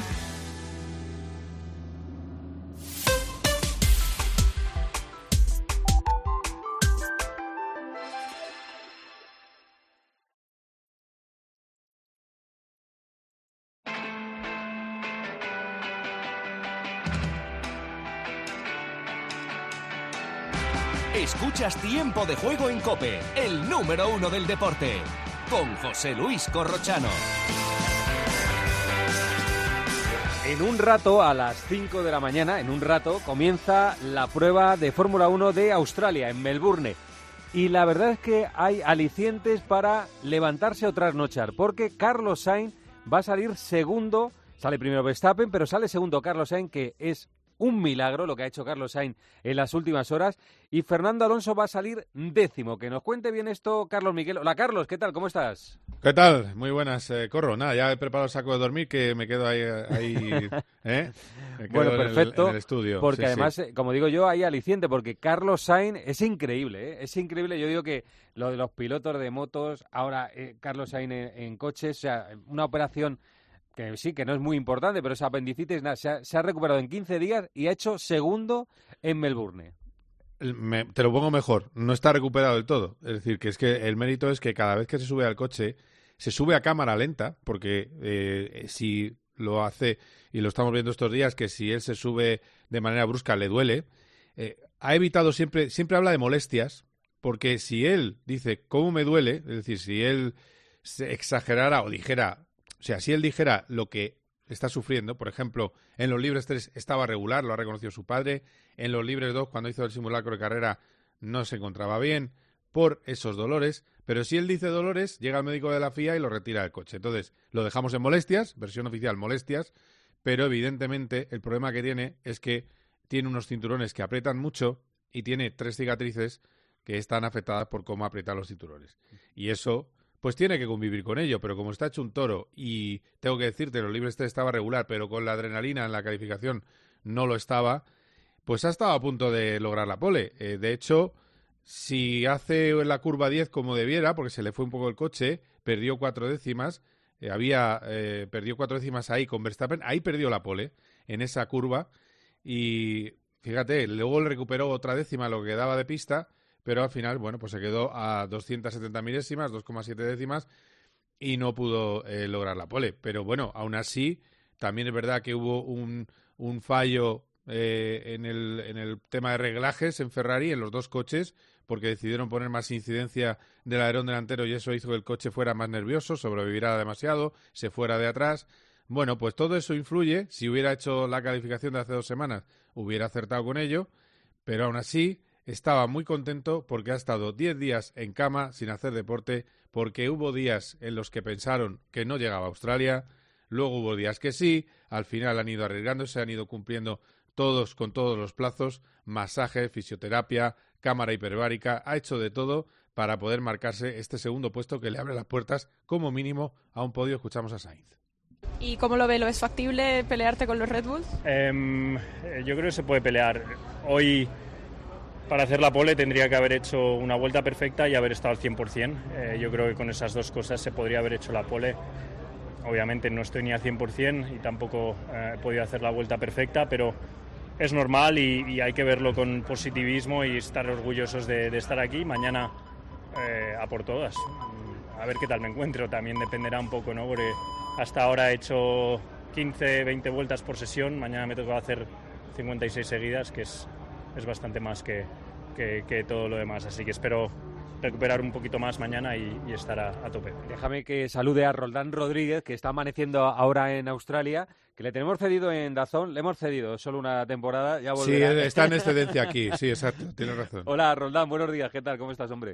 Escuchas Tiempo de Juego en COPE, el número uno del deporte, con José Luis Corrochano. En un rato, a las cinco de la mañana, en un rato, comienza la prueba de Fórmula uno de Australia, en Melbourne. Y la verdad es que hay alicientes para levantarse o trasnochar, porque Carlos Sainz va a salir segundo, sale primero Verstappen, pero sale segundo Carlos Sainz, que es un milagro lo que ha hecho Carlos Sainz en las últimas horas, y Fernando Alonso va a salir décimo. Que nos cuente bien esto Carlos Miguel. Hola Carlos, ¿qué tal? ¿Cómo estás? ¿Qué tal? Muy buenas, eh, Corro. Nada, ya he preparado el saco de dormir, que me quedo ahí, ahí ¿eh? Me quedo bueno, perfecto, en el, en el estudio. Porque sí, además, sí. como digo yo, hay aliciente, porque Carlos Sainz es increíble, ¿eh? Es increíble. Yo digo que lo de los pilotos de motos, ahora eh, Carlos Sainz en, en coches, o sea, una operación que sí, que no es muy importante, pero esa apendicitis nada, se, ha, se ha recuperado en quince días y ha hecho segundo en Melbourne. Me, te lo pongo mejor, no está recuperado del todo. Es decir, que es que el mérito es que cada vez que se sube al coche, se sube a cámara lenta, porque eh, si lo hace, y lo estamos viendo estos días, que si él se sube de manera brusca le duele, eh, ha evitado siempre, siempre habla de molestias, porque si él dice cómo me duele, es decir, si él se exagerara o dijera, o sea, si él dijera lo que está sufriendo, por ejemplo, en los libres tres estaba regular, lo ha reconocido su padre, en los libres dos, cuando hizo el simulacro de carrera, no se encontraba bien por esos dolores, pero si él dice dolores, llega el médico de la F I A y lo retira del coche. Entonces, lo dejamos en molestias, versión oficial molestias, pero evidentemente el problema que tiene es que tiene unos cinturones que aprietan mucho y tiene tres cicatrices que están afectadas por cómo apretar los cinturones. Y eso pues tiene que convivir con ello, pero como está hecho un toro, y tengo que decirte, los libres tres estaba regular, pero con la adrenalina en la calificación no lo estaba, pues ha estado a punto de lograr la pole. Eh, de hecho, si hace la curva diez como debiera, porque se le fue un poco el coche, perdió cuatro décimas, eh, había eh, perdió cuatro décimas ahí con Verstappen, ahí perdió la pole, en esa curva, y fíjate, luego le recuperó otra décima lo que daba de pista, pero al final, bueno, pues se quedó a doscientas setenta milésimas, dos coma siete décimas, y no pudo eh, lograr la pole. Pero bueno, aún así, también es verdad que hubo un, un fallo eh, en, el, en el tema de reglajes en Ferrari, en los dos coches, porque decidieron poner más incidencia del alerón delantero y eso hizo que el coche fuera más nervioso, sobrevivirá demasiado, se fuera de atrás. Bueno, pues todo eso influye. Si hubiera hecho la calificación de hace dos semanas, hubiera acertado con ello, pero aún así estaba muy contento porque ha estado diez días en cama sin hacer deporte, porque hubo días en los que pensaron que no llegaba a Australia, luego hubo días que sí, al final han ido arriesgándose, han ido cumpliendo todos con todos los plazos, masaje, fisioterapia, cámara hiperbárica, ha hecho de todo para poder marcarse este segundo puesto que le abre las puertas como mínimo a un podio. Escuchamos a Sainz. ¿Y cómo lo ve? ¿Lo es factible pelearte con los Red Bulls? Eh, yo creo que se puede pelear. Hoy, para hacer la pole, tendría que haber hecho una vuelta perfecta y haber estado al cien por ciento. Eh, yo creo que con esas dos cosas se podría haber hecho la pole. Obviamente no estoy ni al cien por ciento y tampoco eh, he podido hacer la vuelta perfecta, pero es normal y, y hay que verlo con positivismo y estar orgullosos de, de estar aquí. Mañana eh, a por todas. A ver qué tal me encuentro. También dependerá un poco, ¿no? Porque hasta ahora he hecho quince, veinte vueltas por sesión. Mañana me toca hacer cincuenta y seis seguidas, que es, es bastante más que, que, que todo lo demás. Así que espero recuperar un poquito más mañana y, y estar a, a tope. Déjame que salude a Roldán Rodríguez, que está amaneciendo ahora en Australia, que le tenemos cedido en DAZN. Le hemos cedido solo una temporada, ya volverá. Sí, está en excedencia aquí, sí, exacto, tienes razón. Hola, Roldán, buenos días, ¿qué tal? ¿Cómo estás, hombre?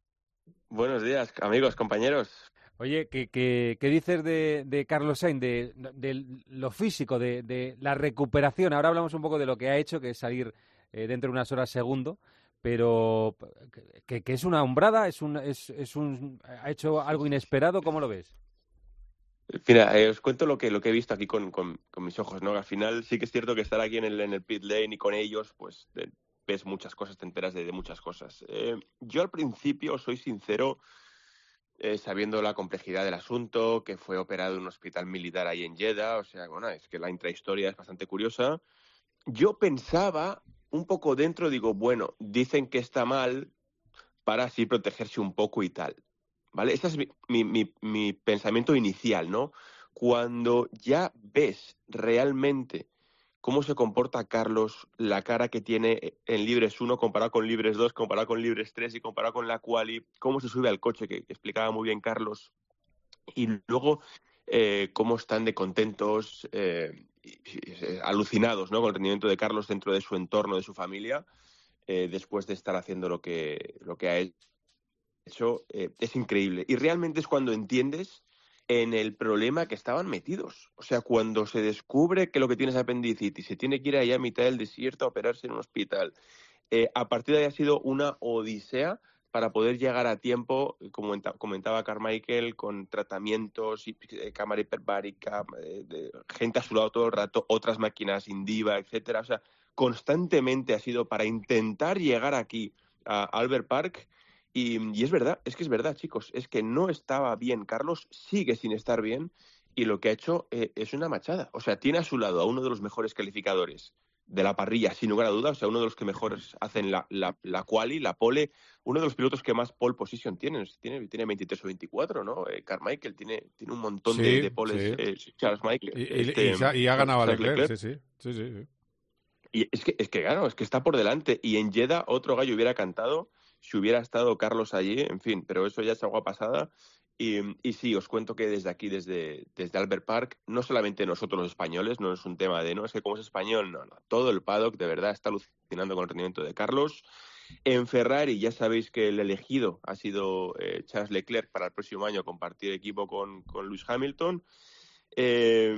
Buenos días, amigos, compañeros. Oye, ¿qué, qué, qué dices de, de Carlos Sainz, de, de lo físico, de, de la recuperación? Ahora hablamos un poco de lo que ha hecho, que es salir eh, dentro de unas horas segundo, pero que, que es una hombrada, es un, es, es un, ha hecho algo inesperado, ¿cómo lo ves? Mira, eh, os cuento lo que lo que he visto aquí con, con, con mis ojos, ¿no? Al final sí que es cierto que estar aquí en el, en el pit lane y con ellos, pues de, ves muchas cosas, te enteras de, de muchas cosas. Eh, yo al principio, soy sincero, Eh, sabiendo la complejidad del asunto, que fue operado en un hospital militar ahí en Jeddah, o sea, bueno, es que la intrahistoria es bastante curiosa. Yo pensaba un poco dentro, digo, bueno, dicen que está mal para así protegerse un poco y tal, ¿vale? Ese es mi, mi, mi, mi pensamiento inicial, ¿no? Cuando ya ves realmente cómo se comporta Carlos, la cara que tiene en Libres uno comparado con Libres dos, comparado con Libres tres y comparado con la quali, cómo se sube al coche, que, que explicaba muy bien Carlos, y luego eh, cómo están de contentos, eh, y, y, alucinados, ¿no? Con el rendimiento de Carlos dentro de su entorno, de su familia, eh, después de estar haciendo lo que, lo que ha hecho, eh, es increíble. Y realmente es cuando entiendes en el problema que estaban metidos. O sea, cuando se descubre que lo que tienes es apendicitis, se tiene que ir allá a mitad del desierto a operarse en un hospital. Eh, a partir de ahí ha sido una odisea para poder llegar a tiempo, como comentaba Carmichael, con tratamientos, y, eh, cámara hiperbárica, eh, de, gente a su lado todo el rato, otras máquinas Indiva, etcétera. O sea, constantemente ha sido para intentar llegar aquí a Albert Park. Y, y es verdad, es que es verdad, chicos, es que no estaba bien. Carlos sigue sin estar bien y lo que ha hecho eh, es una machada. O sea, tiene a su lado a uno de los mejores calificadores de la parrilla, sin lugar a dudas, o sea, uno de los que mejores hacen la, la, la quali, la pole, uno de los pilotos que más pole position tienen, tiene, tiene veintitrés o veinticuatro, ¿no? Eh, Carmichael tiene, tiene un montón sí, de, de poles, sí. eh, Charles Michael. Y, este, y, y, ha, y ha ganado a Leclerc, Leclerc. Sí, sí, sí, sí, sí. Y es que, es que, claro, es que está por delante. Y en Jeddah otro gallo hubiera cantado si hubiera estado Carlos allí, en fin, pero eso ya es agua pasada. Y, y sí, os cuento que desde aquí, desde, desde Albert Park, no solamente nosotros los españoles, no es un tema de, no, es que como es español, no, no, todo el paddock de verdad está alucinando con el rendimiento de Carlos. En Ferrari ya sabéis que el elegido ha sido eh, Charles Leclerc para el próximo año compartir equipo con, con Lewis Hamilton. Eh,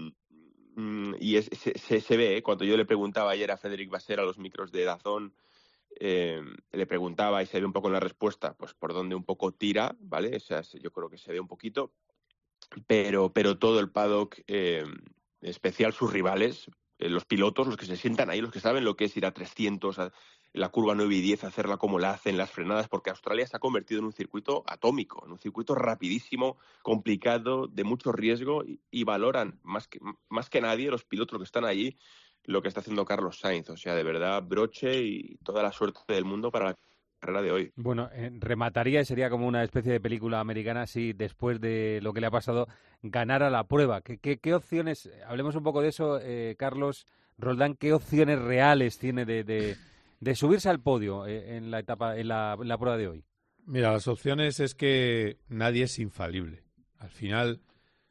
y es, se, se, se ve, ¿eh? Cuando yo le preguntaba ayer a Frédéric Vasseur a los micros de DAZN, Eh, le preguntaba y se ve un poco en la respuesta, pues por dónde un poco tira, ¿vale? O sea, yo creo que se ve un poquito, pero, pero todo el paddock, eh, en especial sus rivales, eh, los pilotos, los que se sientan ahí, los que saben lo que es ir a trescientos, a la curva nueve y diez, hacerla como la hacen, las frenadas, porque Australia se ha convertido en un circuito atómico, en un circuito rapidísimo, complicado, de mucho riesgo, y, y valoran más que, más que nadie los pilotos que están allí lo que está haciendo Carlos Sainz. O sea, de verdad, broche y toda la suerte del mundo para la carrera de hoy. Bueno, eh, remataría y sería como una especie de película americana si después de lo que le ha pasado ganara la prueba. ¿Qué, qué, qué opciones, hablemos un poco de eso, eh, Carlos Roldán, qué opciones reales tiene de, de, de subirse al podio eh, en la etapa, en la, en la prueba de hoy? Mira, las opciones es que nadie es infalible. Al final,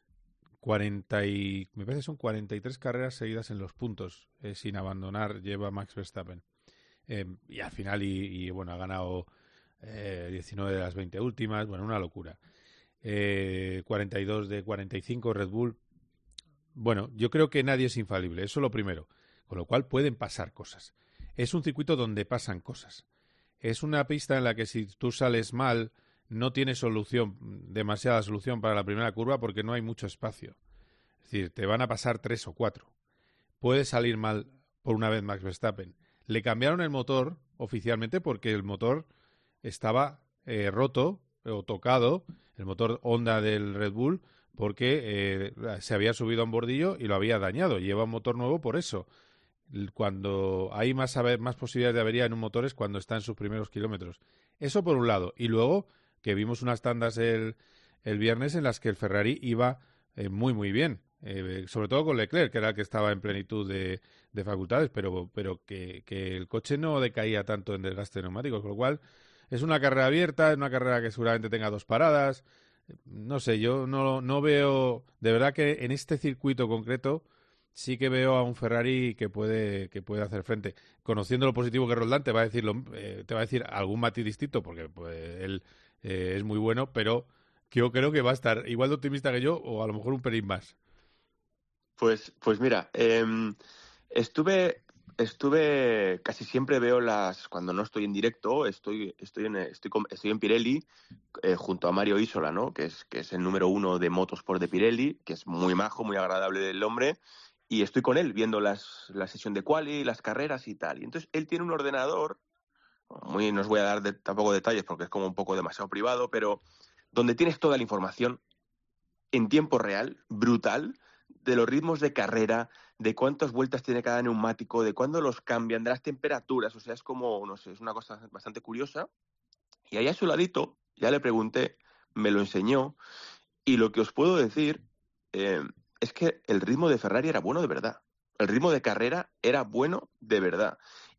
cuarenta y, me parece que son cuarenta y tres carreras seguidas en los puntos, eh, sin abandonar, lleva Max Verstappen. Eh, y al final, y, y bueno, ha ganado eh, diecinueve de las veinte últimas, bueno, una locura. Eh, cuarenta y dos de cuarenta y cinco Red Bull. Bueno, yo creo que nadie es infalible, eso es lo primero. Con lo cual pueden pasar cosas. Es un circuito donde pasan cosas. Es una pista en la que si tú sales mal, no tienes solución, demasiada solución para la primera curva porque no hay mucho espacio. Es decir, te van a pasar tres o cuatro. Puede salir mal por una vez Max Verstappen. Le cambiaron el motor oficialmente porque el motor estaba eh, roto o tocado, el motor Honda del Red Bull, porque eh, se había subido a un bordillo y lo había dañado. Lleva un motor nuevo por eso. Cuando hay más, más posibilidades de avería en un motor es cuando está en sus primeros kilómetros. Eso por un lado. Y luego que vimos unas tandas el, el viernes en las que el Ferrari iba eh, muy, muy bien. Eh, sobre todo con Leclerc, que era el que estaba en plenitud de, de facultades, pero, pero que, que el coche no decaía tanto en desgaste de neumáticos, con lo cual es una carrera abierta, es una carrera que seguramente tenga dos paradas. No sé, yo no, no veo, de verdad que en este circuito concreto sí que veo a un Ferrari que puede que puede hacer frente. Conociendo lo positivo que Roldán, te va a decir, lo, eh, te va a decir algún matiz distinto, porque pues, él eh, es muy bueno, pero yo creo que va a estar igual de optimista que yo o a lo mejor un pelín más. Pues, pues mira, eh, estuve, estuve, casi siempre veo las, cuando no estoy en directo, estoy, estoy en, estoy, con, estoy en Pirelli eh, junto a Mario Isola, ¿no? Que es, que es el número uno de motosport de Pirelli, que es muy majo, muy agradable el hombre, y estoy con él viendo las, la sesión de quali, las carreras y tal. Y entonces él tiene un ordenador, muy, no os voy a dar de, tampoco detalles porque es como un poco demasiado privado, pero donde tienes toda la información en tiempo real, brutal, de los ritmos de carrera, de cuántas vueltas tiene cada neumático, de cuándo los cambian, de las temperaturas, o sea, es como, no sé, es una cosa bastante curiosa. Y ahí a su ladito, ya le pregunté, me lo enseñó, y lo que os puedo decir eh, es que el ritmo de Ferrari era bueno de verdad. El ritmo de carrera era bueno de verdad.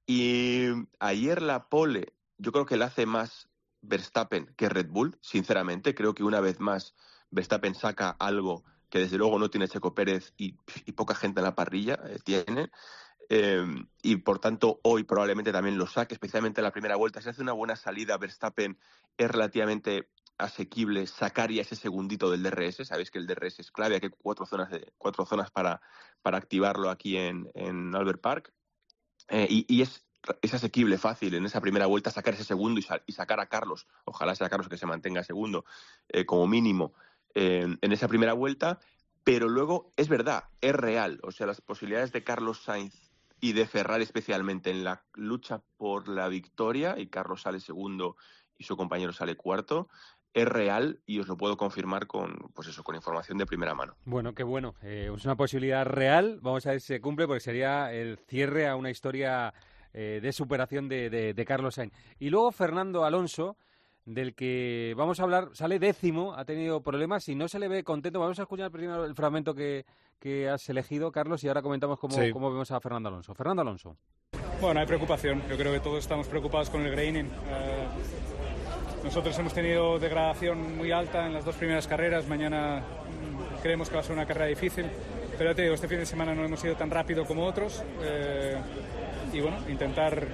Y ayer la pole, yo creo que la hace más Verstappen que Red Bull, sinceramente. Creo que una vez más Verstappen saca algo que desde luego no tiene Checo Pérez y, y poca gente en la parrilla eh, tiene. Eh, y por tanto hoy probablemente también lo saque, especialmente en la primera vuelta. Si hace una buena salida Verstappen es relativamente asequible sacar ya ese segundito del D R S. Sabéis que el D R S es clave, hay cuatro zonas de, cuatro zonas para, para activarlo aquí en, en Albert Park. Eh, y, y es, es asequible, fácil en esa primera vuelta sacar ese segundo y, sa- y sacar a Carlos. Ojalá sea Carlos que se mantenga segundo eh, como mínimo eh, en esa primera vuelta. Pero luego es verdad, es real. O sea, las posibilidades de Carlos Sainz y de Ferrari especialmente en la lucha por la victoria, y Carlos sale segundo y su compañero sale cuarto, es real y os lo puedo confirmar con, pues eso, con información de primera mano. Bueno, qué bueno. Eh, es una posibilidad real. Vamos a ver si se cumple, porque sería el cierre a una historia eh, de superación de, de, de Carlos Sainz. Y luego Fernando Alonso, del que vamos a hablar, sale décimo, ha tenido problemas y no se le ve contento. Vamos a escuchar primero el fragmento que, que has elegido, Carlos, y ahora comentamos cómo, Sí. cómo vemos a Fernando Alonso. Fernando Alonso. Bueno, hay preocupación. Yo creo que todos estamos preocupados con el graining. Eh, nosotros hemos tenido degradación muy alta en las dos primeras carreras. Mañana mm, creemos que va a ser una carrera difícil. Pero ya te digo, este fin de semana no hemos ido tan rápido como otros. Eh, y bueno, intentar,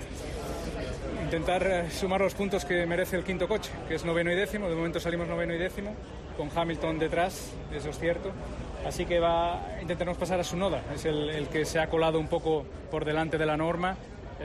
intentar eh, sumar los puntos que merece el quinto coche, que es noveno y décimo. De momento salimos noveno y décimo, con Hamilton detrás, eso es cierto. Así que va, intentaremos pasar a Tsunoda. Es el, el que se ha colado un poco por delante de la norma.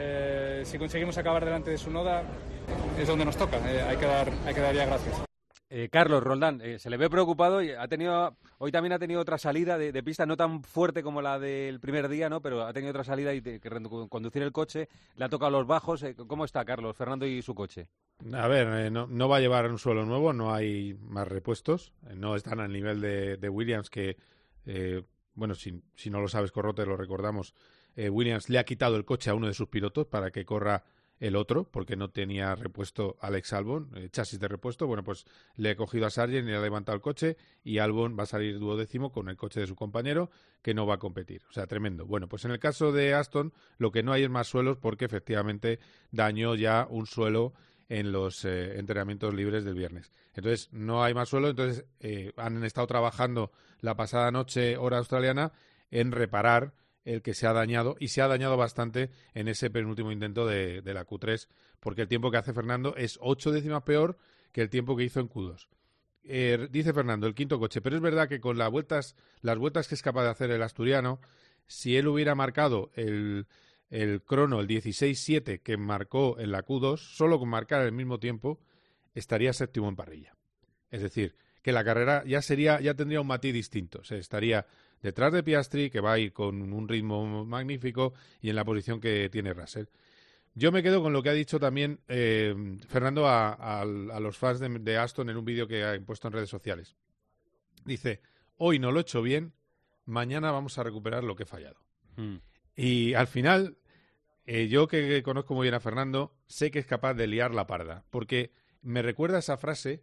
Eh, si conseguimos acabar delante de Tsunoda, es donde nos toca. Eh, hay que dar, hay que dar ya gracias. Eh, Carlos Roldán, eh, se le ve preocupado y ha tenido, hoy también ha tenido otra salida de, de pista, no tan fuerte como la del primer día, ¿no? Pero ha tenido otra salida y de, que conducir el coche, le ha tocado los bajos. Eh, ¿Cómo está, Carlos, Fernando y su coche? A ver, eh, no, no va a llevar un suelo nuevo, no hay más repuestos, eh, no están al nivel de, de Williams que, eh, bueno, si, si no lo sabes, Corrote, lo recordamos, eh, Williams le ha quitado el coche a uno de sus pilotos para que corra el otro, porque no tenía repuesto Alex Albon, eh, chasis de repuesto. Bueno, pues le he cogido a Sargent y le ha levantado el coche y Albon va a salir duodécimo con el coche de su compañero, que no va a competir. O sea, tremendo. Bueno, pues en el caso de Aston, lo que no hay es más suelos porque efectivamente dañó ya un suelo en los eh, entrenamientos libres del viernes. Entonces, no hay más suelo. Entonces, eh, han estado trabajando la pasada noche, hora australiana, en reparar el que se ha dañado, y se ha dañado bastante en ese penúltimo intento de, de la Q tres, porque el tiempo que hace Fernando es ocho décimas peor que el tiempo que hizo en Q dos. Eh, dice Fernando, el quinto coche, pero es verdad que con las vueltas, las vueltas que es capaz de hacer el asturiano, si él hubiera marcado el, el crono, el dieciséis siete que marcó en la Q dos, solo con marcar el mismo tiempo, estaría séptimo en parrilla. Es decir, que la carrera ya sería, ya tendría un matiz distinto. O sea, estaría detrás de Piastri, que va a ir con un ritmo magnífico, y en la posición que tiene Russell. Yo me quedo con lo que ha dicho también eh, Fernando a, a, a los fans de, de Aston en un vídeo que ha puesto en redes sociales. Dice, hoy no lo he hecho bien, mañana vamos a recuperar lo que he fallado. Mm. Y al final, eh, yo que conozco muy bien a Fernando, sé que es capaz de liar la parda, porque me recuerda esa frase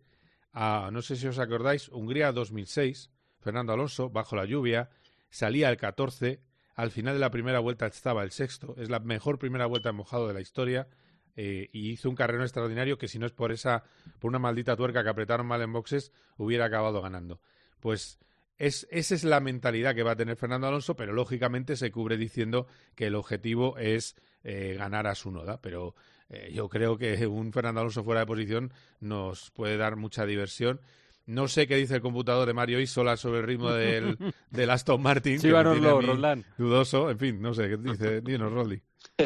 a, no sé si os acordáis, Hungría dos mil seis, Fernando Alonso, bajo la lluvia, salía el catorce, al final de la primera vuelta estaba el sexto, es la mejor primera vuelta en mojado de la historia, eh, y hizo un carrerón extraordinario que si no es por esa, por una maldita tuerca que apretaron mal en boxes, hubiera acabado ganando. Pues es, esa es la mentalidad que va a tener Fernando Alonso, pero lógicamente se cubre diciendo que el objetivo es eh, ganar a su Noda, pero eh, yo creo que un Fernando Alonso fuera de posición nos puede dar mucha diversión. No sé qué dice el computador de Mario Isola sobre el ritmo del, del Aston Martin. Sí, vámonos, Roldán. Dudoso, en fin, no sé, ¿qué dice? Dinos, Rolly.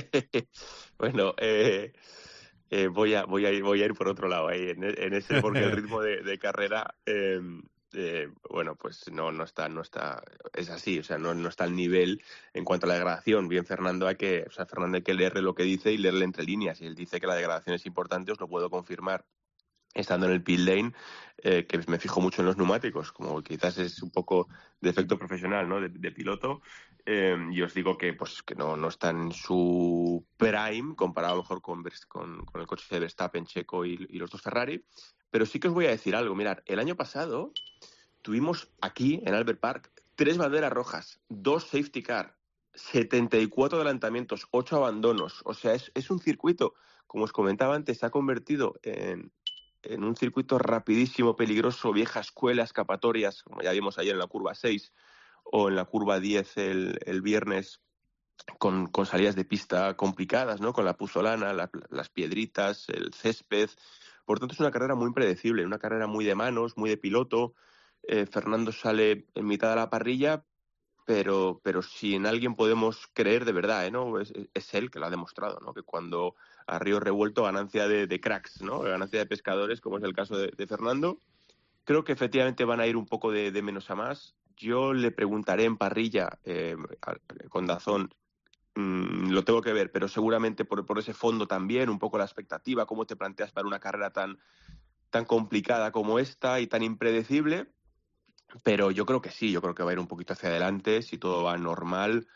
Bueno, eh, eh, voy, a, voy, a ir, voy a ir por otro lado ahí, en, en ese, porque el ritmo de, de carrera, eh, eh, bueno, pues no, no está, no está, es así, o sea, no, no está al nivel en cuanto a la degradación. Bien, Fernando, hay que, o sea, Fernando hay que leerle lo que dice y leerle entre líneas. Y él dice que la degradación es importante, os lo puedo confirmar estando en el pit lane, eh, que me fijo mucho en los neumáticos, como quizás es un poco de efecto profesional, ¿no?, de, de piloto, eh, y os digo que pues que no, no está en su prime, comparado a lo mejor con, con, con el coche de Verstappen, Checo y, y los dos Ferrari, pero sí que os voy a decir algo. Mirad, el año pasado tuvimos aquí, en Albert Park, tres banderas rojas, dos safety car, setenta y cuatro adelantamientos, ocho abandonos, o sea, es, es un circuito, como os comentaba antes, se ha convertido en en un circuito rapidísimo, peligroso, vieja escuela, escapatorias, como ya vimos ayer en la curva seis o en la curva diez el, el viernes, con, con salidas de pista complicadas, ¿no?, con la puzolana, la, las piedritas, el césped. Por tanto, es una carrera muy impredecible, una carrera muy de manos, muy de piloto. Eh, Fernando sale en mitad de la parrilla, pero, pero si en alguien podemos creer de verdad, ¿eh?, ¿no?, es, es él que lo ha demostrado, ¿no?, que cuando a río revuelto, ganancia de, de cracks, ¿no?, ganancia de pescadores, como es el caso de, de Fernando. Creo que efectivamente van a ir un poco de, de menos a más. Yo le preguntaré en parrilla, eh, con Dazón, mmm, lo tengo que ver, pero seguramente por, por ese fondo también, un poco la expectativa, cómo te planteas para una carrera tan, tan complicada como esta y tan impredecible. Pero yo creo que sí, yo creo que va a ir un poquito hacia adelante, si todo va normal.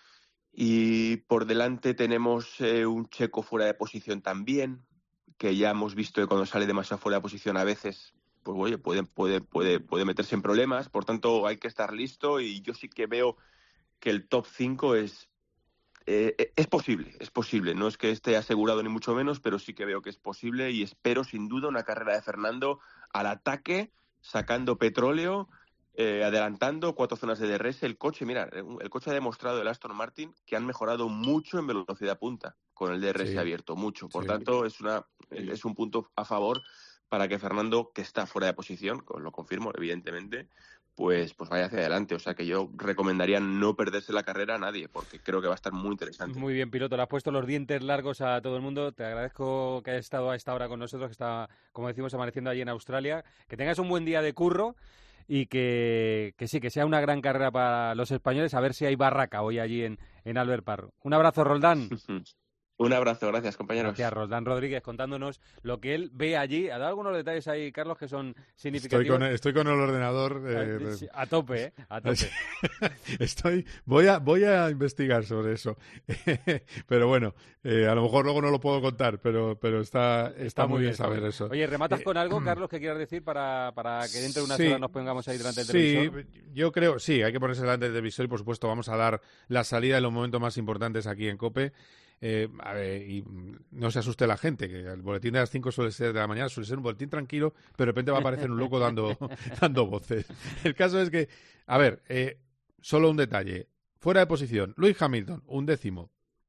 Y por delante tenemos eh, un Checo fuera de posición también, que ya hemos visto que cuando sale demasiado fuera de posición a veces, pues oye, puede, puede, puede, puede meterse en problemas. Por tanto, hay que estar listo, y yo sí que veo que el top cinco es, eh, es posible, es posible. No es que esté asegurado ni mucho menos, pero sí que veo que es posible, y espero sin duda una carrera de Fernando al ataque, sacando petróleo, Eh, adelantando cuatro zonas de D R S. El coche, mira, el coche ha demostrado, el Aston Martin, que han mejorado mucho en velocidad punta con el D R S sí. abierto, mucho. Por sí. tanto, es una es un punto a favor para que Fernando, que está fuera de posición, lo confirmo, evidentemente, pues, pues vaya hacia adelante. O sea que yo recomendaría no perderse la carrera a nadie, porque creo que va a estar muy interesante. Muy bien, piloto, le has puesto los dientes largos a todo el mundo. Te agradezco que hayas estado a esta hora con nosotros, que está, como decimos, amaneciendo allí en Australia. Que tengas un buen día de curro y que, que sí, que sea una gran carrera para los españoles. A ver si hay barraca hoy allí en, en Albert Park. Un abrazo, Roldán. Un abrazo, gracias, compañeros. Gracias, Roldán Rodríguez, contándonos lo que él ve allí. Ha dado algunos detalles ahí, Carlos, que son significativos. Estoy con el, estoy con el ordenador. Eh, a tope, ¿eh? A tope. Estoy, voy a, voy a investigar sobre eso. Pero bueno, eh, a lo mejor luego no lo puedo contar, pero, pero está, está, está muy bien saber eso. Oye, ¿rematas con algo, Carlos, que quieras decir para, para que dentro de unas sí, horas nos pongamos ahí delante del sí, televisor? Sí, yo creo, sí, hay que ponerse delante del televisor y, por supuesto, vamos a dar la salida en los momentos más importantes aquí en COPE. Eh, a ver, y no se asuste la gente, que el boletín de las cinco suele ser de la mañana, suele ser un boletín tranquilo, pero de repente va a aparecer un loco dando, dando voces. El caso es que, a ver, eh, solo un detalle. Fuera de posición, Lewis Hamilton, un décimo,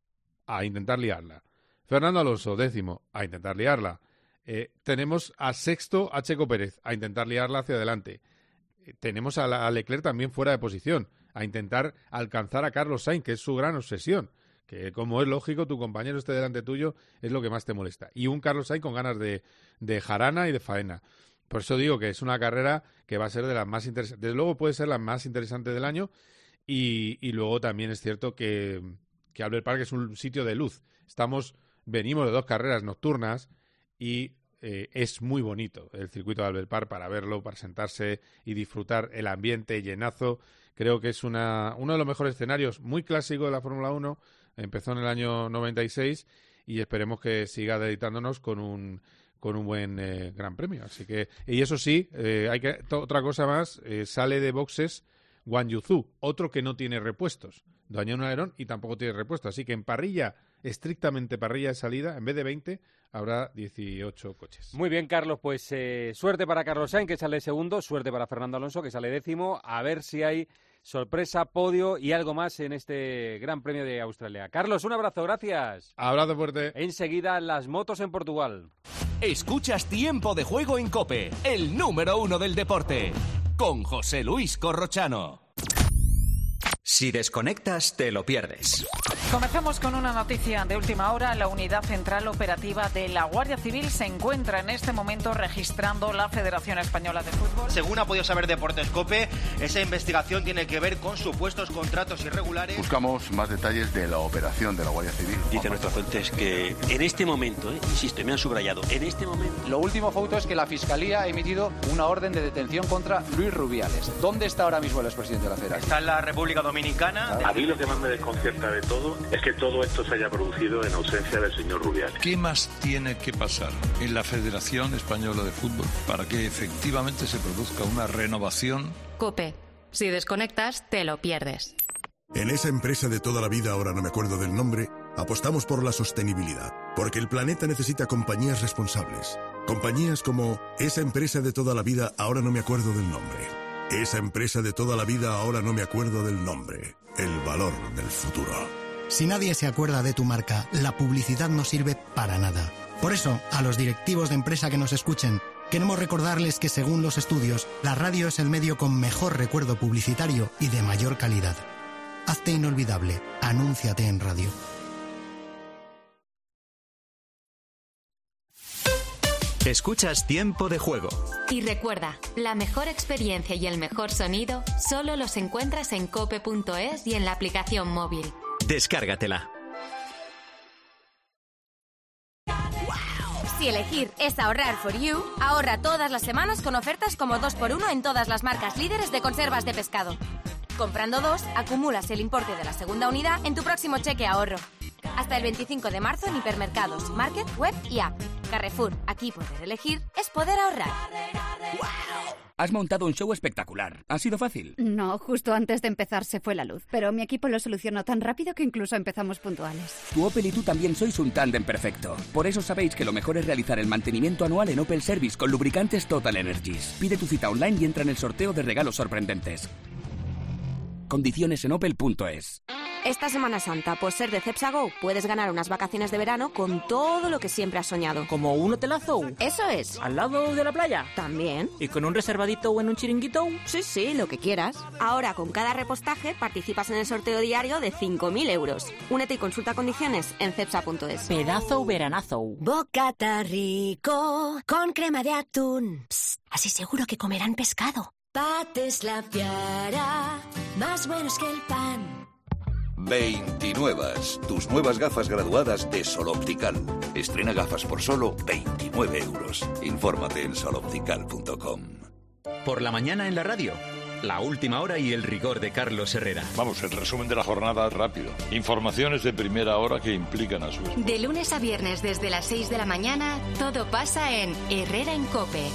a intentar liarla. Fernando Alonso, décimo, a intentar liarla. Eh, tenemos a sexto a Checo Pérez, a intentar liarla hacia adelante. Eh, tenemos a, la, a Leclerc también fuera de posición, a intentar alcanzar a Carlos Sainz, que es su gran obsesión. Que, como es lógico, tu compañero esté delante tuyo es lo que más te molesta. Y un Carlos Sainz con ganas de, de jarana y de faena. Por eso digo que es una carrera que va a ser de las más interesantes. Desde luego puede ser la más interesante del año. Y, y luego también es cierto que, que Albert Park es un sitio de luz. Estamos, venimos de dos carreras nocturnas y eh, es muy bonito el circuito de Albert Park para verlo, para sentarse y disfrutar el ambiente llenazo. Creo que es una, uno de los mejores escenarios, muy clásico de la Fórmula uno. Empezó en el año noventa y seis y esperemos que siga deleitándonos con un con un buen eh, gran premio. Así que, y eso sí, eh, hay que to, otra cosa más, eh, sale de boxes Guan Yu Zhou, otro que no tiene repuestos. Dañó un alerón y tampoco tiene repuestos. Así que en parrilla, estrictamente parrilla de salida, en vez de veinte, habrá dieciocho coches. Muy bien, Carlos, pues eh, suerte para Carlos Sainz, que sale segundo, suerte para Fernando Alonso, que sale décimo, a ver si hay sorpresa, podio y algo más en este Gran Premio de Australia. Carlos, un abrazo, gracias. Abrazo fuerte. Enseguida, las motos en Portugal. Escuchas Tiempo de Juego en COPE, el número uno del deporte, con José Luis Corrochano. Si desconectas, te lo pierdes. Comenzamos con una noticia de última hora. La Unidad Central Operativa de la Guardia Civil se encuentra en este momento registrando la Federación Española de Fútbol. Según ha podido saber Deportes COPE, esa investigación tiene que ver con supuestos contratos irregulares. Buscamos más detalles de la operación de la Guardia Civil. Dice nuestras fuentes que en este momento, eh, insisto, me han subrayado, en este momento... Lo último, Fouto, es que la Fiscalía ha emitido una orden de detención contra Luis Rubiales. ¿Dónde está ahora mismo el expresidente de la Federación? Está en la República Dominicana. A mí lo que más me desconcierta de todo es que todo esto se haya producido en ausencia del señor Rubiales. ¿Qué más tiene que pasar en la Federación Española de Fútbol para que efectivamente se produzca una renovación? COPE. Si desconectas, te lo pierdes. En esa empresa de toda la vida, ahora no me acuerdo del nombre, apostamos por la sostenibilidad, porque el planeta necesita compañías responsables. Compañías como esa empresa de toda la vida, ahora no me acuerdo del nombre. Esa empresa de toda la vida, ahora no me acuerdo del nombre. El valor del futuro. Si nadie se acuerda de tu marca, la publicidad no sirve para nada. Por eso, a los directivos de empresa que nos escuchen, queremos recordarles que según los estudios, la radio es el medio con mejor recuerdo publicitario y de mayor calidad. Hazte inolvidable. Anúnciate en radio. Escuchas Tiempo de Juego. Y recuerda, la mejor experiencia y el mejor sonido solo los encuentras en cope punto es y en la aplicación móvil. Descárgatela. Si elegir es ahorrar for you, ahorra todas las semanas con ofertas como dos por uno en todas las marcas líderes de conservas de pescado. Comprando dos, acumulas el importe de la segunda unidad en tu próximo cheque ahorro. Hasta el veinticinco de marzo en hipermercados, market, web y app. Carrefour, aquí poder elegir es poder ahorrar. Has montado un show espectacular. ¿Ha sido fácil? No, justo antes de empezar se fue la luz. Pero mi equipo lo solucionó tan rápido que incluso empezamos puntuales. Tu Opel y tú también sois un tándem perfecto. Por eso sabéis que lo mejor es realizar el mantenimiento anual en Opel Service con lubricantes Total Energies. Pide tu cita online y entra en el sorteo de regalos sorprendentes. Condiciones en opel punto es. Esta Semana Santa, por ser de Cepsa Go, puedes ganar unas vacaciones de verano con todo lo que siempre has soñado. ¿Como un hotelazo? Eso es. ¿Al lado de la playa? También. ¿Y con un reservadito o en un chiringuito? Sí, sí, lo que quieras. Ahora, con cada repostaje, participas en el sorteo diario de cinco mil euros. Únete y consulta condiciones en cepsa punto es. Pedazo veranazo. Bocata rico, con crema de atún. Psst, así seguro que comerán pescado. Pates la piara, más buenos que el pan. veintinuevas, tus nuevas gafas graduadas de Sol Optical. Estrena gafas por solo veintinueve euros. Infórmate en sol optical punto com. Por la mañana en la radio, la última hora y el rigor de Carlos Herrera. Vamos, el resumen de la jornada rápido. Informaciones de primera hora que implican a su esposa. De lunes a viernes desde las seis de la mañana, todo pasa en Herrera en COPE.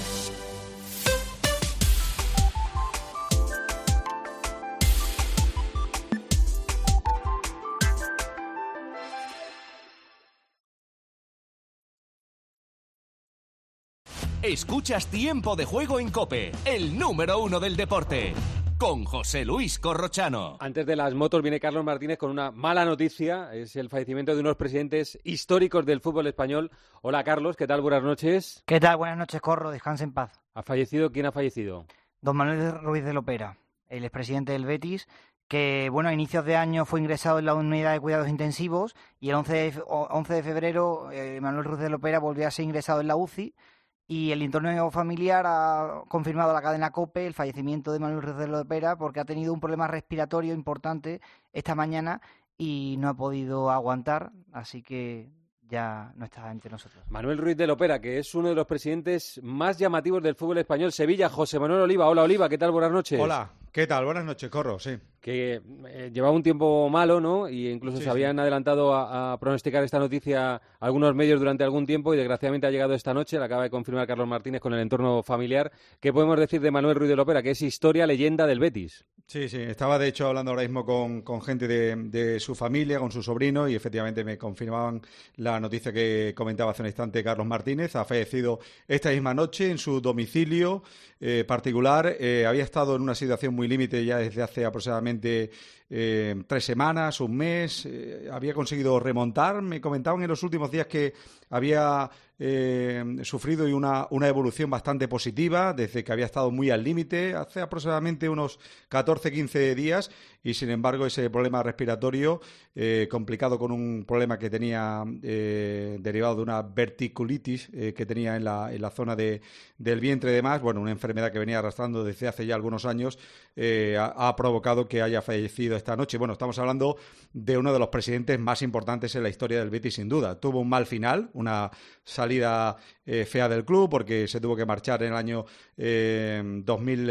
Escuchas Tiempo de Juego en COPE, el número uno del deporte, con José Luis Corrochano. Antes de las motos viene Carlos Martínez con una mala noticia, es el fallecimiento de unos presidentes históricos del fútbol español. Hola Carlos, ¿qué tal? Buenas noches. ¿Qué tal? Buenas noches, Corro, descansa en paz. ¿Ha fallecido? ¿Quién ha fallecido? Don Manuel Ruiz de Lopera, el expresidente del Betis, que bueno, a inicios de año fue ingresado en la unidad de cuidados intensivos y el once de febrero eh, Manuel Ruiz de Lopera volvió a ser ingresado en la U C I. Y el entorno familiar ha confirmado a la cadena COPE el fallecimiento de Manuel Ruiz de Lopera porque ha tenido un problema respiratorio importante esta mañana y no ha podido aguantar, así que ya no está entre nosotros. Manuel Ruiz de Lopera, que es uno de los presidentes más llamativos del fútbol español. Sevilla, José Manuel Oliva. Hola Oliva, ¿qué tal? Buenas noches. Hola, ¿qué tal? Buenas noches, Corro, sí. Que eh, llevaba un tiempo malo, ¿no? Y incluso sí, se habían sí. adelantado a, a pronosticar esta noticia algunos medios durante algún tiempo y desgraciadamente ha llegado esta noche, la acaba de confirmar Carlos Martínez con el entorno familiar. ¿Qué podemos decir de Manuel Ruiz de Lopera, que es historia, leyenda del Betis? Sí, sí, estaba de hecho hablando ahora mismo con, con gente de, de su familia, con su sobrino, y efectivamente me confirmaban la noticia que comentaba hace un instante Carlos Martínez. Ha fallecido esta misma noche en su domicilio eh, particular. Eh, había estado en una situación muy límite ya desde hace aproximadamente eh, tres semanas, un mes. Eh, había conseguido remontar. Me comentaban en los últimos días que había eh, sufrido una, una evolución bastante positiva desde que había estado muy al límite hace aproximadamente unos catorce quince días y sin embargo ese problema respiratorio eh, complicado con un problema que tenía eh, derivado de una verticulitis eh, que tenía en la, en la zona de, del vientre y demás, bueno, una enfermedad que venía arrastrando desde hace ya algunos años, eh, ha, ha provocado que haya fallecido esta noche. Bueno, estamos hablando de uno de los presidentes más importantes en la historia del Betis, sin duda. Tuvo un mal final, una salida eh, fea del club porque se tuvo que marchar en el año eh, dos mil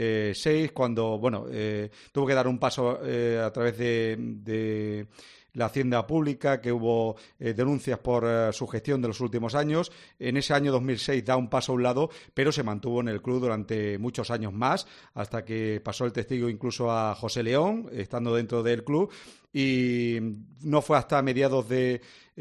seis cuando, bueno, eh, tuvo que dar un paso eh, a través de, de la hacienda pública, que hubo eh, denuncias por eh, su gestión de los últimos años. En ese año dos mil seis da un paso a un lado, pero se mantuvo en el club durante muchos años más, hasta que pasó el testigo incluso a José León, estando dentro del club, y no fue hasta mediados de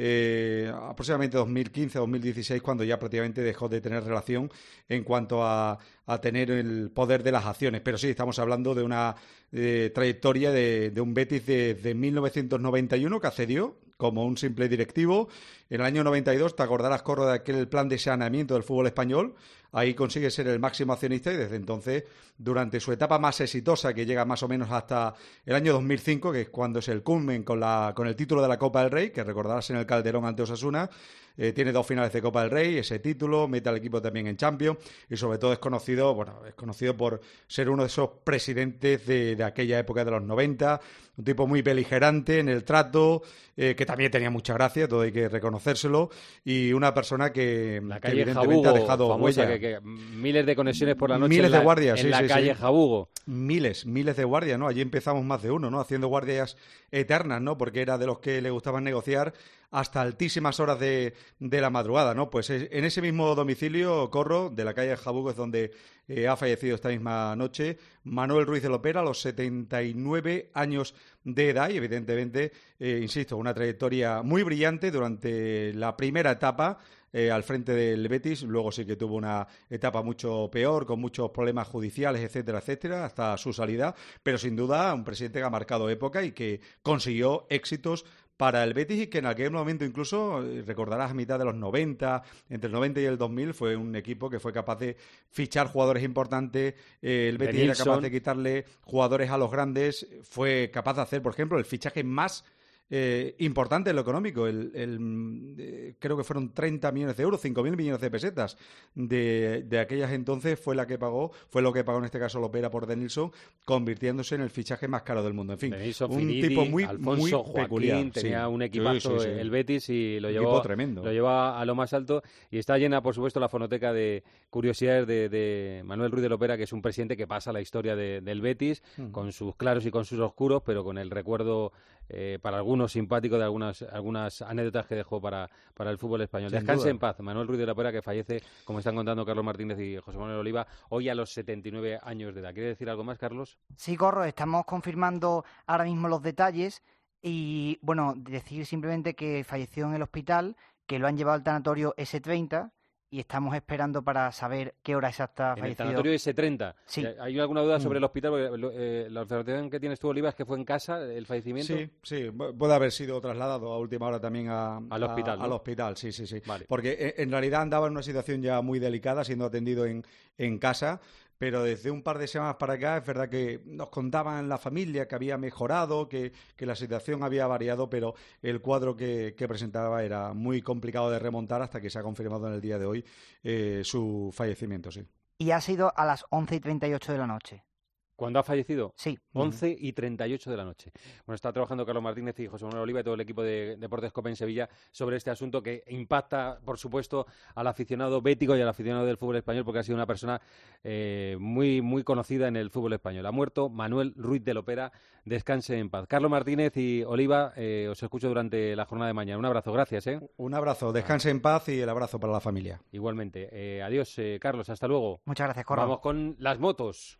eh, aproximadamente dos mil quince dos mil dieciséis cuando ya prácticamente dejó de tener relación en cuanto a, a tener el poder de las acciones. Pero sí, estamos hablando de una eh, trayectoria de, de un Betis de, de mil novecientos noventa y uno que accedió como un simple directivo. En el año noventa y dos, te acordarás, Corro, de aquel plan de saneamiento del fútbol español. Ahí consigue ser el máximo accionista y desde entonces, durante su etapa más exitosa, que llega más o menos hasta el año dos mil cinco, que es cuando es el culmen con, la, con el título de la Copa del Rey, que recordarás en el Calderón ante Osasuna, eh, tiene dos finales de Copa del Rey, ese título, mete al equipo también en Champions y sobre todo es conocido, bueno, es conocido por ser uno de esos presidentes de, de aquella época de los noventa, un tipo muy beligerante en el trato, eh, que también tenía mucha gracia, todo hay que reconocérselo, y una persona que, la que calle evidentemente Jabugo, ha dejado famosa, huella. Que, que miles de conexiones por la noche miles en la, de guardias, en sí, la sí, calle sí. Jabugo. Miles, miles de guardias, ¿no? Allí empezamos más de uno, ¿no? Haciendo guardias eternas, ¿no? Porque era de los que le gustaban negociar hasta altísimas horas de, de la madrugada, ¿no? Pues en ese mismo domicilio, Corro, de la calle Jabugo, es donde eh, ha fallecido esta misma noche Manuel Ruiz de Lopera, a los setenta y nueve años de edad, y evidentemente, eh, insisto, una trayectoria muy brillante durante la primera etapa eh, al frente del Betis. Luego sí que tuvo una etapa mucho peor, con muchos problemas judiciales, etcétera, etcétera, hasta su salida, pero sin duda un presidente que ha marcado época y que consiguió éxitos para el Betis, y que en aquel momento incluso, recordarás, a mitad de los noventa, entre el noventa y el dos mil, fue un equipo que fue capaz de fichar jugadores importantes. Eh, el Betis era capaz de quitarle jugadores a los grandes, fue capaz de hacer, por ejemplo, el fichaje más Eh, importante en lo económico. El, el, eh, creo que fueron treinta millones de euros, cinco mil millones de pesetas de, de aquellas entonces, fue la que pagó, fue lo que pagó en este caso Lopera por Denilson, convirtiéndose en el fichaje más caro del mundo. En fin, Denilson, un Finidi, tipo muy, Alfonso, muy Joaquín, peculiar. tenía sí. un equipazo sí, sí, sí. el Betis, y lo un llevó, equipo tremendo. lo llevó a lo más alto, y está llena, por supuesto, la fonoteca de curiosidades de, de Manuel Ruiz de Lopera, que es un presidente que pasa la historia de, del Betis, mm. con sus claros y con sus oscuros, pero con el recuerdo eh, para algunos simpático de algunas, algunas anécdotas que dejó para, para el fútbol español. Sin Descanse duda. En paz, Manuel Ruiz de Lopera, que fallece, como están contando Carlos Martínez y José Manuel Oliva, hoy a los setenta y nueve años de edad. ¿Quiere decir algo más, Carlos? Sí, Corro, estamos confirmando ahora mismo los detalles y, bueno, decir simplemente que falleció en el hospital, que lo han llevado al tanatorio ese treinta, y estamos esperando para saber qué hora exacta ha fallecido. En el tanatorio ese treinta. Sí. ¿Hay alguna duda sobre mm. el hospital? Porque, eh, la observación que tienes tú, Oliva, es que fue en casa el fallecimiento. Sí, sí, puede haber sido trasladado a última hora también a, al hospital. A, ¿no? Al hospital, sí, sí, sí. Vale. Porque en realidad andaba en una situación ya muy delicada, siendo atendido en, en casa. Pero desde un par de semanas para acá es verdad que nos contaban en la familia que había mejorado, que, que la situación había variado, pero el cuadro que, que presentaba era muy complicado de remontar, hasta que se ha confirmado en el día de hoy eh, su fallecimiento, sí. Y ha sido a las once y treinta y ocho de la noche. ¿Cuándo ha fallecido? Sí. once y treinta y ocho de la noche. Bueno, está trabajando Carlos Martínez y José Manuel Oliva y todo el equipo de Deportes Cope en Sevilla sobre este asunto, que impacta, por supuesto, al aficionado bético y al aficionado del fútbol español, porque ha sido una persona eh, muy, muy conocida en el fútbol español. Ha muerto Manuel Ruiz de Lopera. Descanse en paz. Carlos Martínez y Oliva, eh, os escucho durante la jornada de mañana. Un abrazo, gracias. ¿eh? Un abrazo, descanse en paz, y el abrazo para la familia. Igualmente. Eh, adiós, eh, Carlos, hasta luego. Muchas gracias, Corro. Vamos con las motos.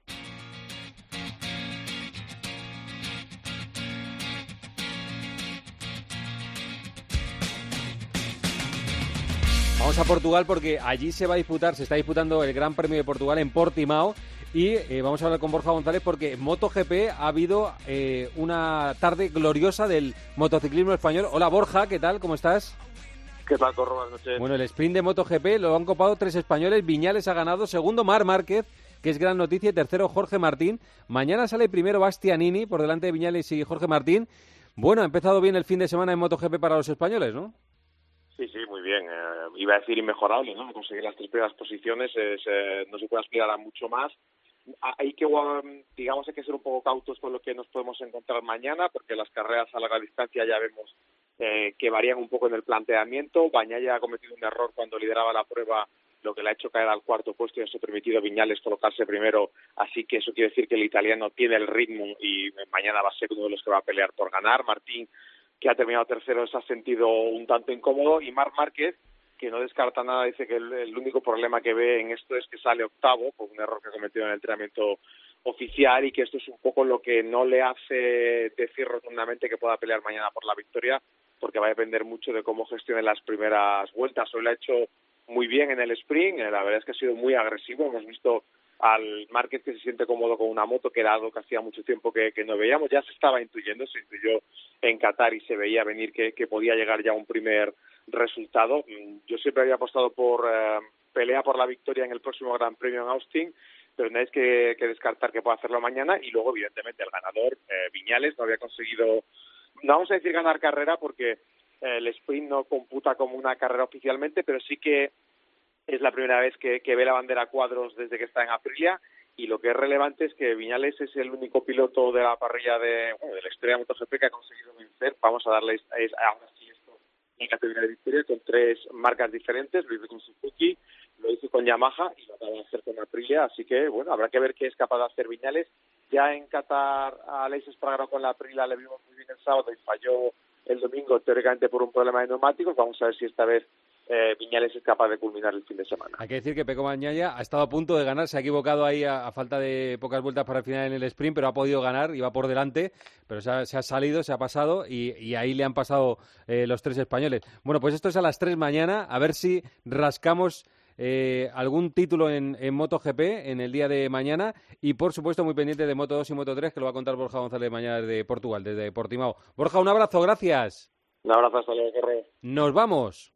Vamos a Portugal, porque allí se va a disputar, se está disputando el Gran Premio de Portugal en Portimao, y eh, vamos a hablar con Borja González, porque en MotoGP ha habido eh, una tarde gloriosa del motociclismo español. Hola Borja, ¿qué tal? ¿Cómo estás? ¿Qué tal, Corro? Buenas noches. Bueno, el sprint de MotoGP lo han copado tres españoles. Viñales ha ganado, segundo Marc Márquez, que es gran noticia, y tercero Jorge Martín. Mañana sale primero Bastianini, por delante de Viñales y Jorge Martín. Bueno, ha empezado bien el fin de semana en MotoGP para los españoles, ¿no? Sí, sí, muy bien. Eh, iba a decir inmejorable, ¿no? Conseguir las tres primeras posiciones es, eh, no se puede aspirar a mucho más. Hay que, digamos, hay que ser un poco cautos con lo que nos podemos encontrar mañana, porque las carreras a larga distancia ya vemos eh, que varían un poco en el planteamiento. Bagnaia ha cometido un error cuando lideraba la prueba, lo que le ha hecho caer al cuarto puesto, y eso ha permitido a Viñales colocarse primero, así que eso quiere decir que el italiano tiene el ritmo y mañana va a ser uno de los que va a pelear por ganar. Martín, que ha terminado tercero, se ha sentido un tanto incómodo, y Marc Márquez, que no descarta nada, dice que el, el único problema que ve en esto es que sale octavo por un error que ha cometido en el entrenamiento oficial, y que esto es un poco lo que no le hace decir rotundamente que pueda pelear mañana por la victoria, porque va a depender mucho de cómo gestione las primeras vueltas. Hoy lo ha hecho muy bien en el sprint, la verdad es que ha sido muy agresivo. Hemos visto al Márquez que se siente cómodo con una moto, que era algo que hacía mucho tiempo que, que no veíamos. Ya se estaba intuyendo, se intuyó en Qatar y se veía venir que, que podía llegar ya un primer resultado. Yo siempre había apostado por eh, pelea por la victoria en el próximo Gran Premio en Austin, pero no hay que, que descartar que pueda hacerlo mañana. Y luego, evidentemente, el ganador, eh, Viñales, no había conseguido, no vamos a decir ganar carrera, porque eh, el sprint no computa como una carrera oficialmente, pero sí que es la primera vez que, que ve la bandera a cuadros desde que está en Aprilia, y lo que es relevante es que Viñales es el único piloto de la parrilla de, bueno, de la historia de MotoGP que ha conseguido vencer. Vamos a darle es, ahora sí esto en categoría de victoria, con tres marcas diferentes. Lo hizo con Suzuki, lo hizo con Yamaha y lo acaba de hacer con Aprilia, así que bueno, habrá que ver qué es capaz de hacer Viñales. Ya en Qatar a Aleix Espargaró con la Aprilia le vimos muy bien el sábado y falló el domingo teóricamente por un problema de neumáticos. Vamos a ver si esta vez eh, Viñales es capaz de culminar el fin de semana. Hay que decir que Pecco Bagnaia ha estado a punto de ganar, se ha equivocado ahí a, a falta de pocas vueltas para el final en el sprint, pero ha podido ganar, iba por delante, pero se ha, se ha salido, se ha pasado y, y ahí le han pasado eh, los tres españoles. Bueno, pues esto es a las tres mañana, a ver si rascamos Eh, algún título en, en MotoGP en el día de mañana y por supuesto muy pendiente de Moto dos y Moto tres, que lo va a contar Borja González mañana desde Portugal, desde Portimao. Borja, un abrazo, gracias. Un abrazo, hasta luego, Correo. Nos vamos.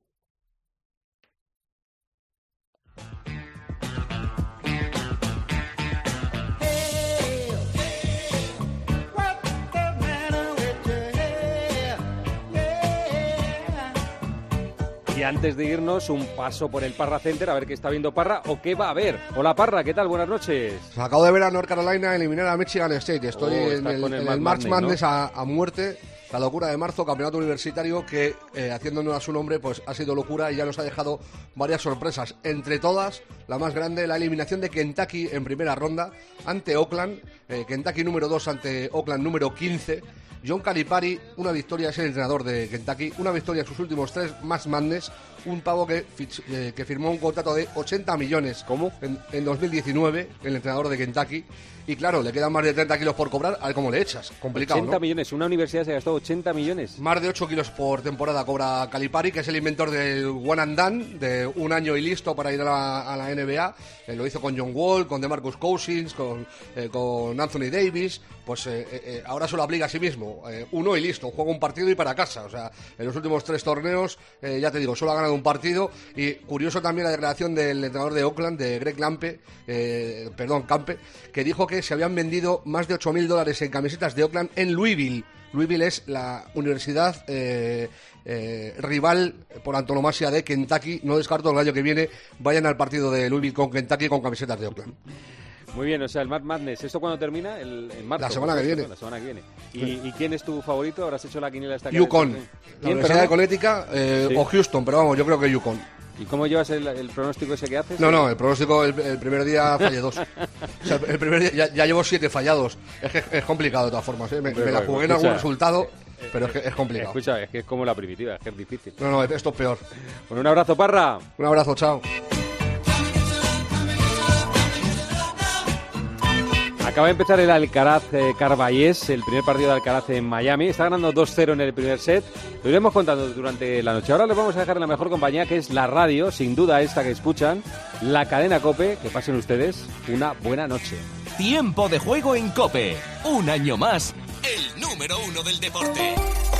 Y antes de irnos, un paso por el Parra Center, a ver qué está viendo Parra o qué va a ver. Hola Parra, ¿qué tal? Buenas noches. Acabo de ver a North Carolina eliminar a Michigan State. Estoy oh, en el, con el, en March el March Madness, Madness, ¿no? a, a muerte. La locura de marzo, campeonato universitario que, eh, haciéndonos a su nombre, pues ha sido locura y ya nos ha dejado varias sorpresas. Entre todas, la más grande, la eliminación de Kentucky en primera ronda ante Oakland. Eh, Kentucky número dos ante Oakland número quince. John Calipari, una victoria, es el entrenador de Kentucky, una victoria en sus últimos tres March Madness, un pavo que, eh, que firmó un contrato de ochenta millones ¿Cómo? En, en dos mil diecinueve, el entrenador de Kentucky, y claro, le quedan más de treinta kilos por cobrar, a ver cómo le echas, complicado, ochenta ¿no? millones, una universidad se gastó ochenta millones. Más de ocho kilos por temporada cobra Calipari, que es el inventor del one and done, de un año y listo para ir a la, a la N B A. Eh, lo hizo con John Wall, con DeMarcus Cousins, con, eh, con Anthony Davis. Pues eh, eh, ahora se lo aplica a sí mismo. Eh, uno y listo, juega un partido y para casa. O sea, en los últimos tres torneos, eh, ya te digo, solo ha ganado un partido. Y curioso también la declaración del entrenador de Oakland, de Greg Lampe, eh, perdón, Campe, que dijo que se habían vendido más de ocho mil dólares en camisetas de Oakland en Louisville. Louisville es la universidad eh, eh, rival por antonomasia de Kentucky. No descarto que el año que viene vayan al partido de Louisville con Kentucky con camisetas de Oakland. Muy bien, o sea, el March Madness, ¿esto cuándo termina? El, en marzo. La semana que viene. La semana que viene. ¿Y, ¿Y quién es tu favorito? ¿Habrás hecho la quiniela esta? Yukon, la Universidad de Connecticut eh, ¿Sí? o Houston, pero vamos, yo creo que Yukon. ¿Y cómo llevas el, el pronóstico ese que haces? No, no, el pronóstico el, el primer día fallé dos. O sea, el primer día ya, ya llevo siete fallados. Es que es complicado de todas formas, ¿eh? Me, Hombre, me la jugué en algún resultado, pero es que es complicado. Escucha, es que es como la primitiva, es que es difícil. No, no, esto es peor. Bueno, un abrazo, Parra. Un abrazo, chao. Acaba de empezar el Alcaraz eh, Carballés, el primer partido de Alcaraz en Miami. Está ganando dos cero en el primer set. Lo iremos contando durante la noche. Ahora les vamos a dejar en la mejor compañía, que es la radio, sin duda esta que escuchan, la cadena COPE. Que pasen ustedes una buena noche. Tiempo de juego en COPE. Un año más, el número uno del deporte.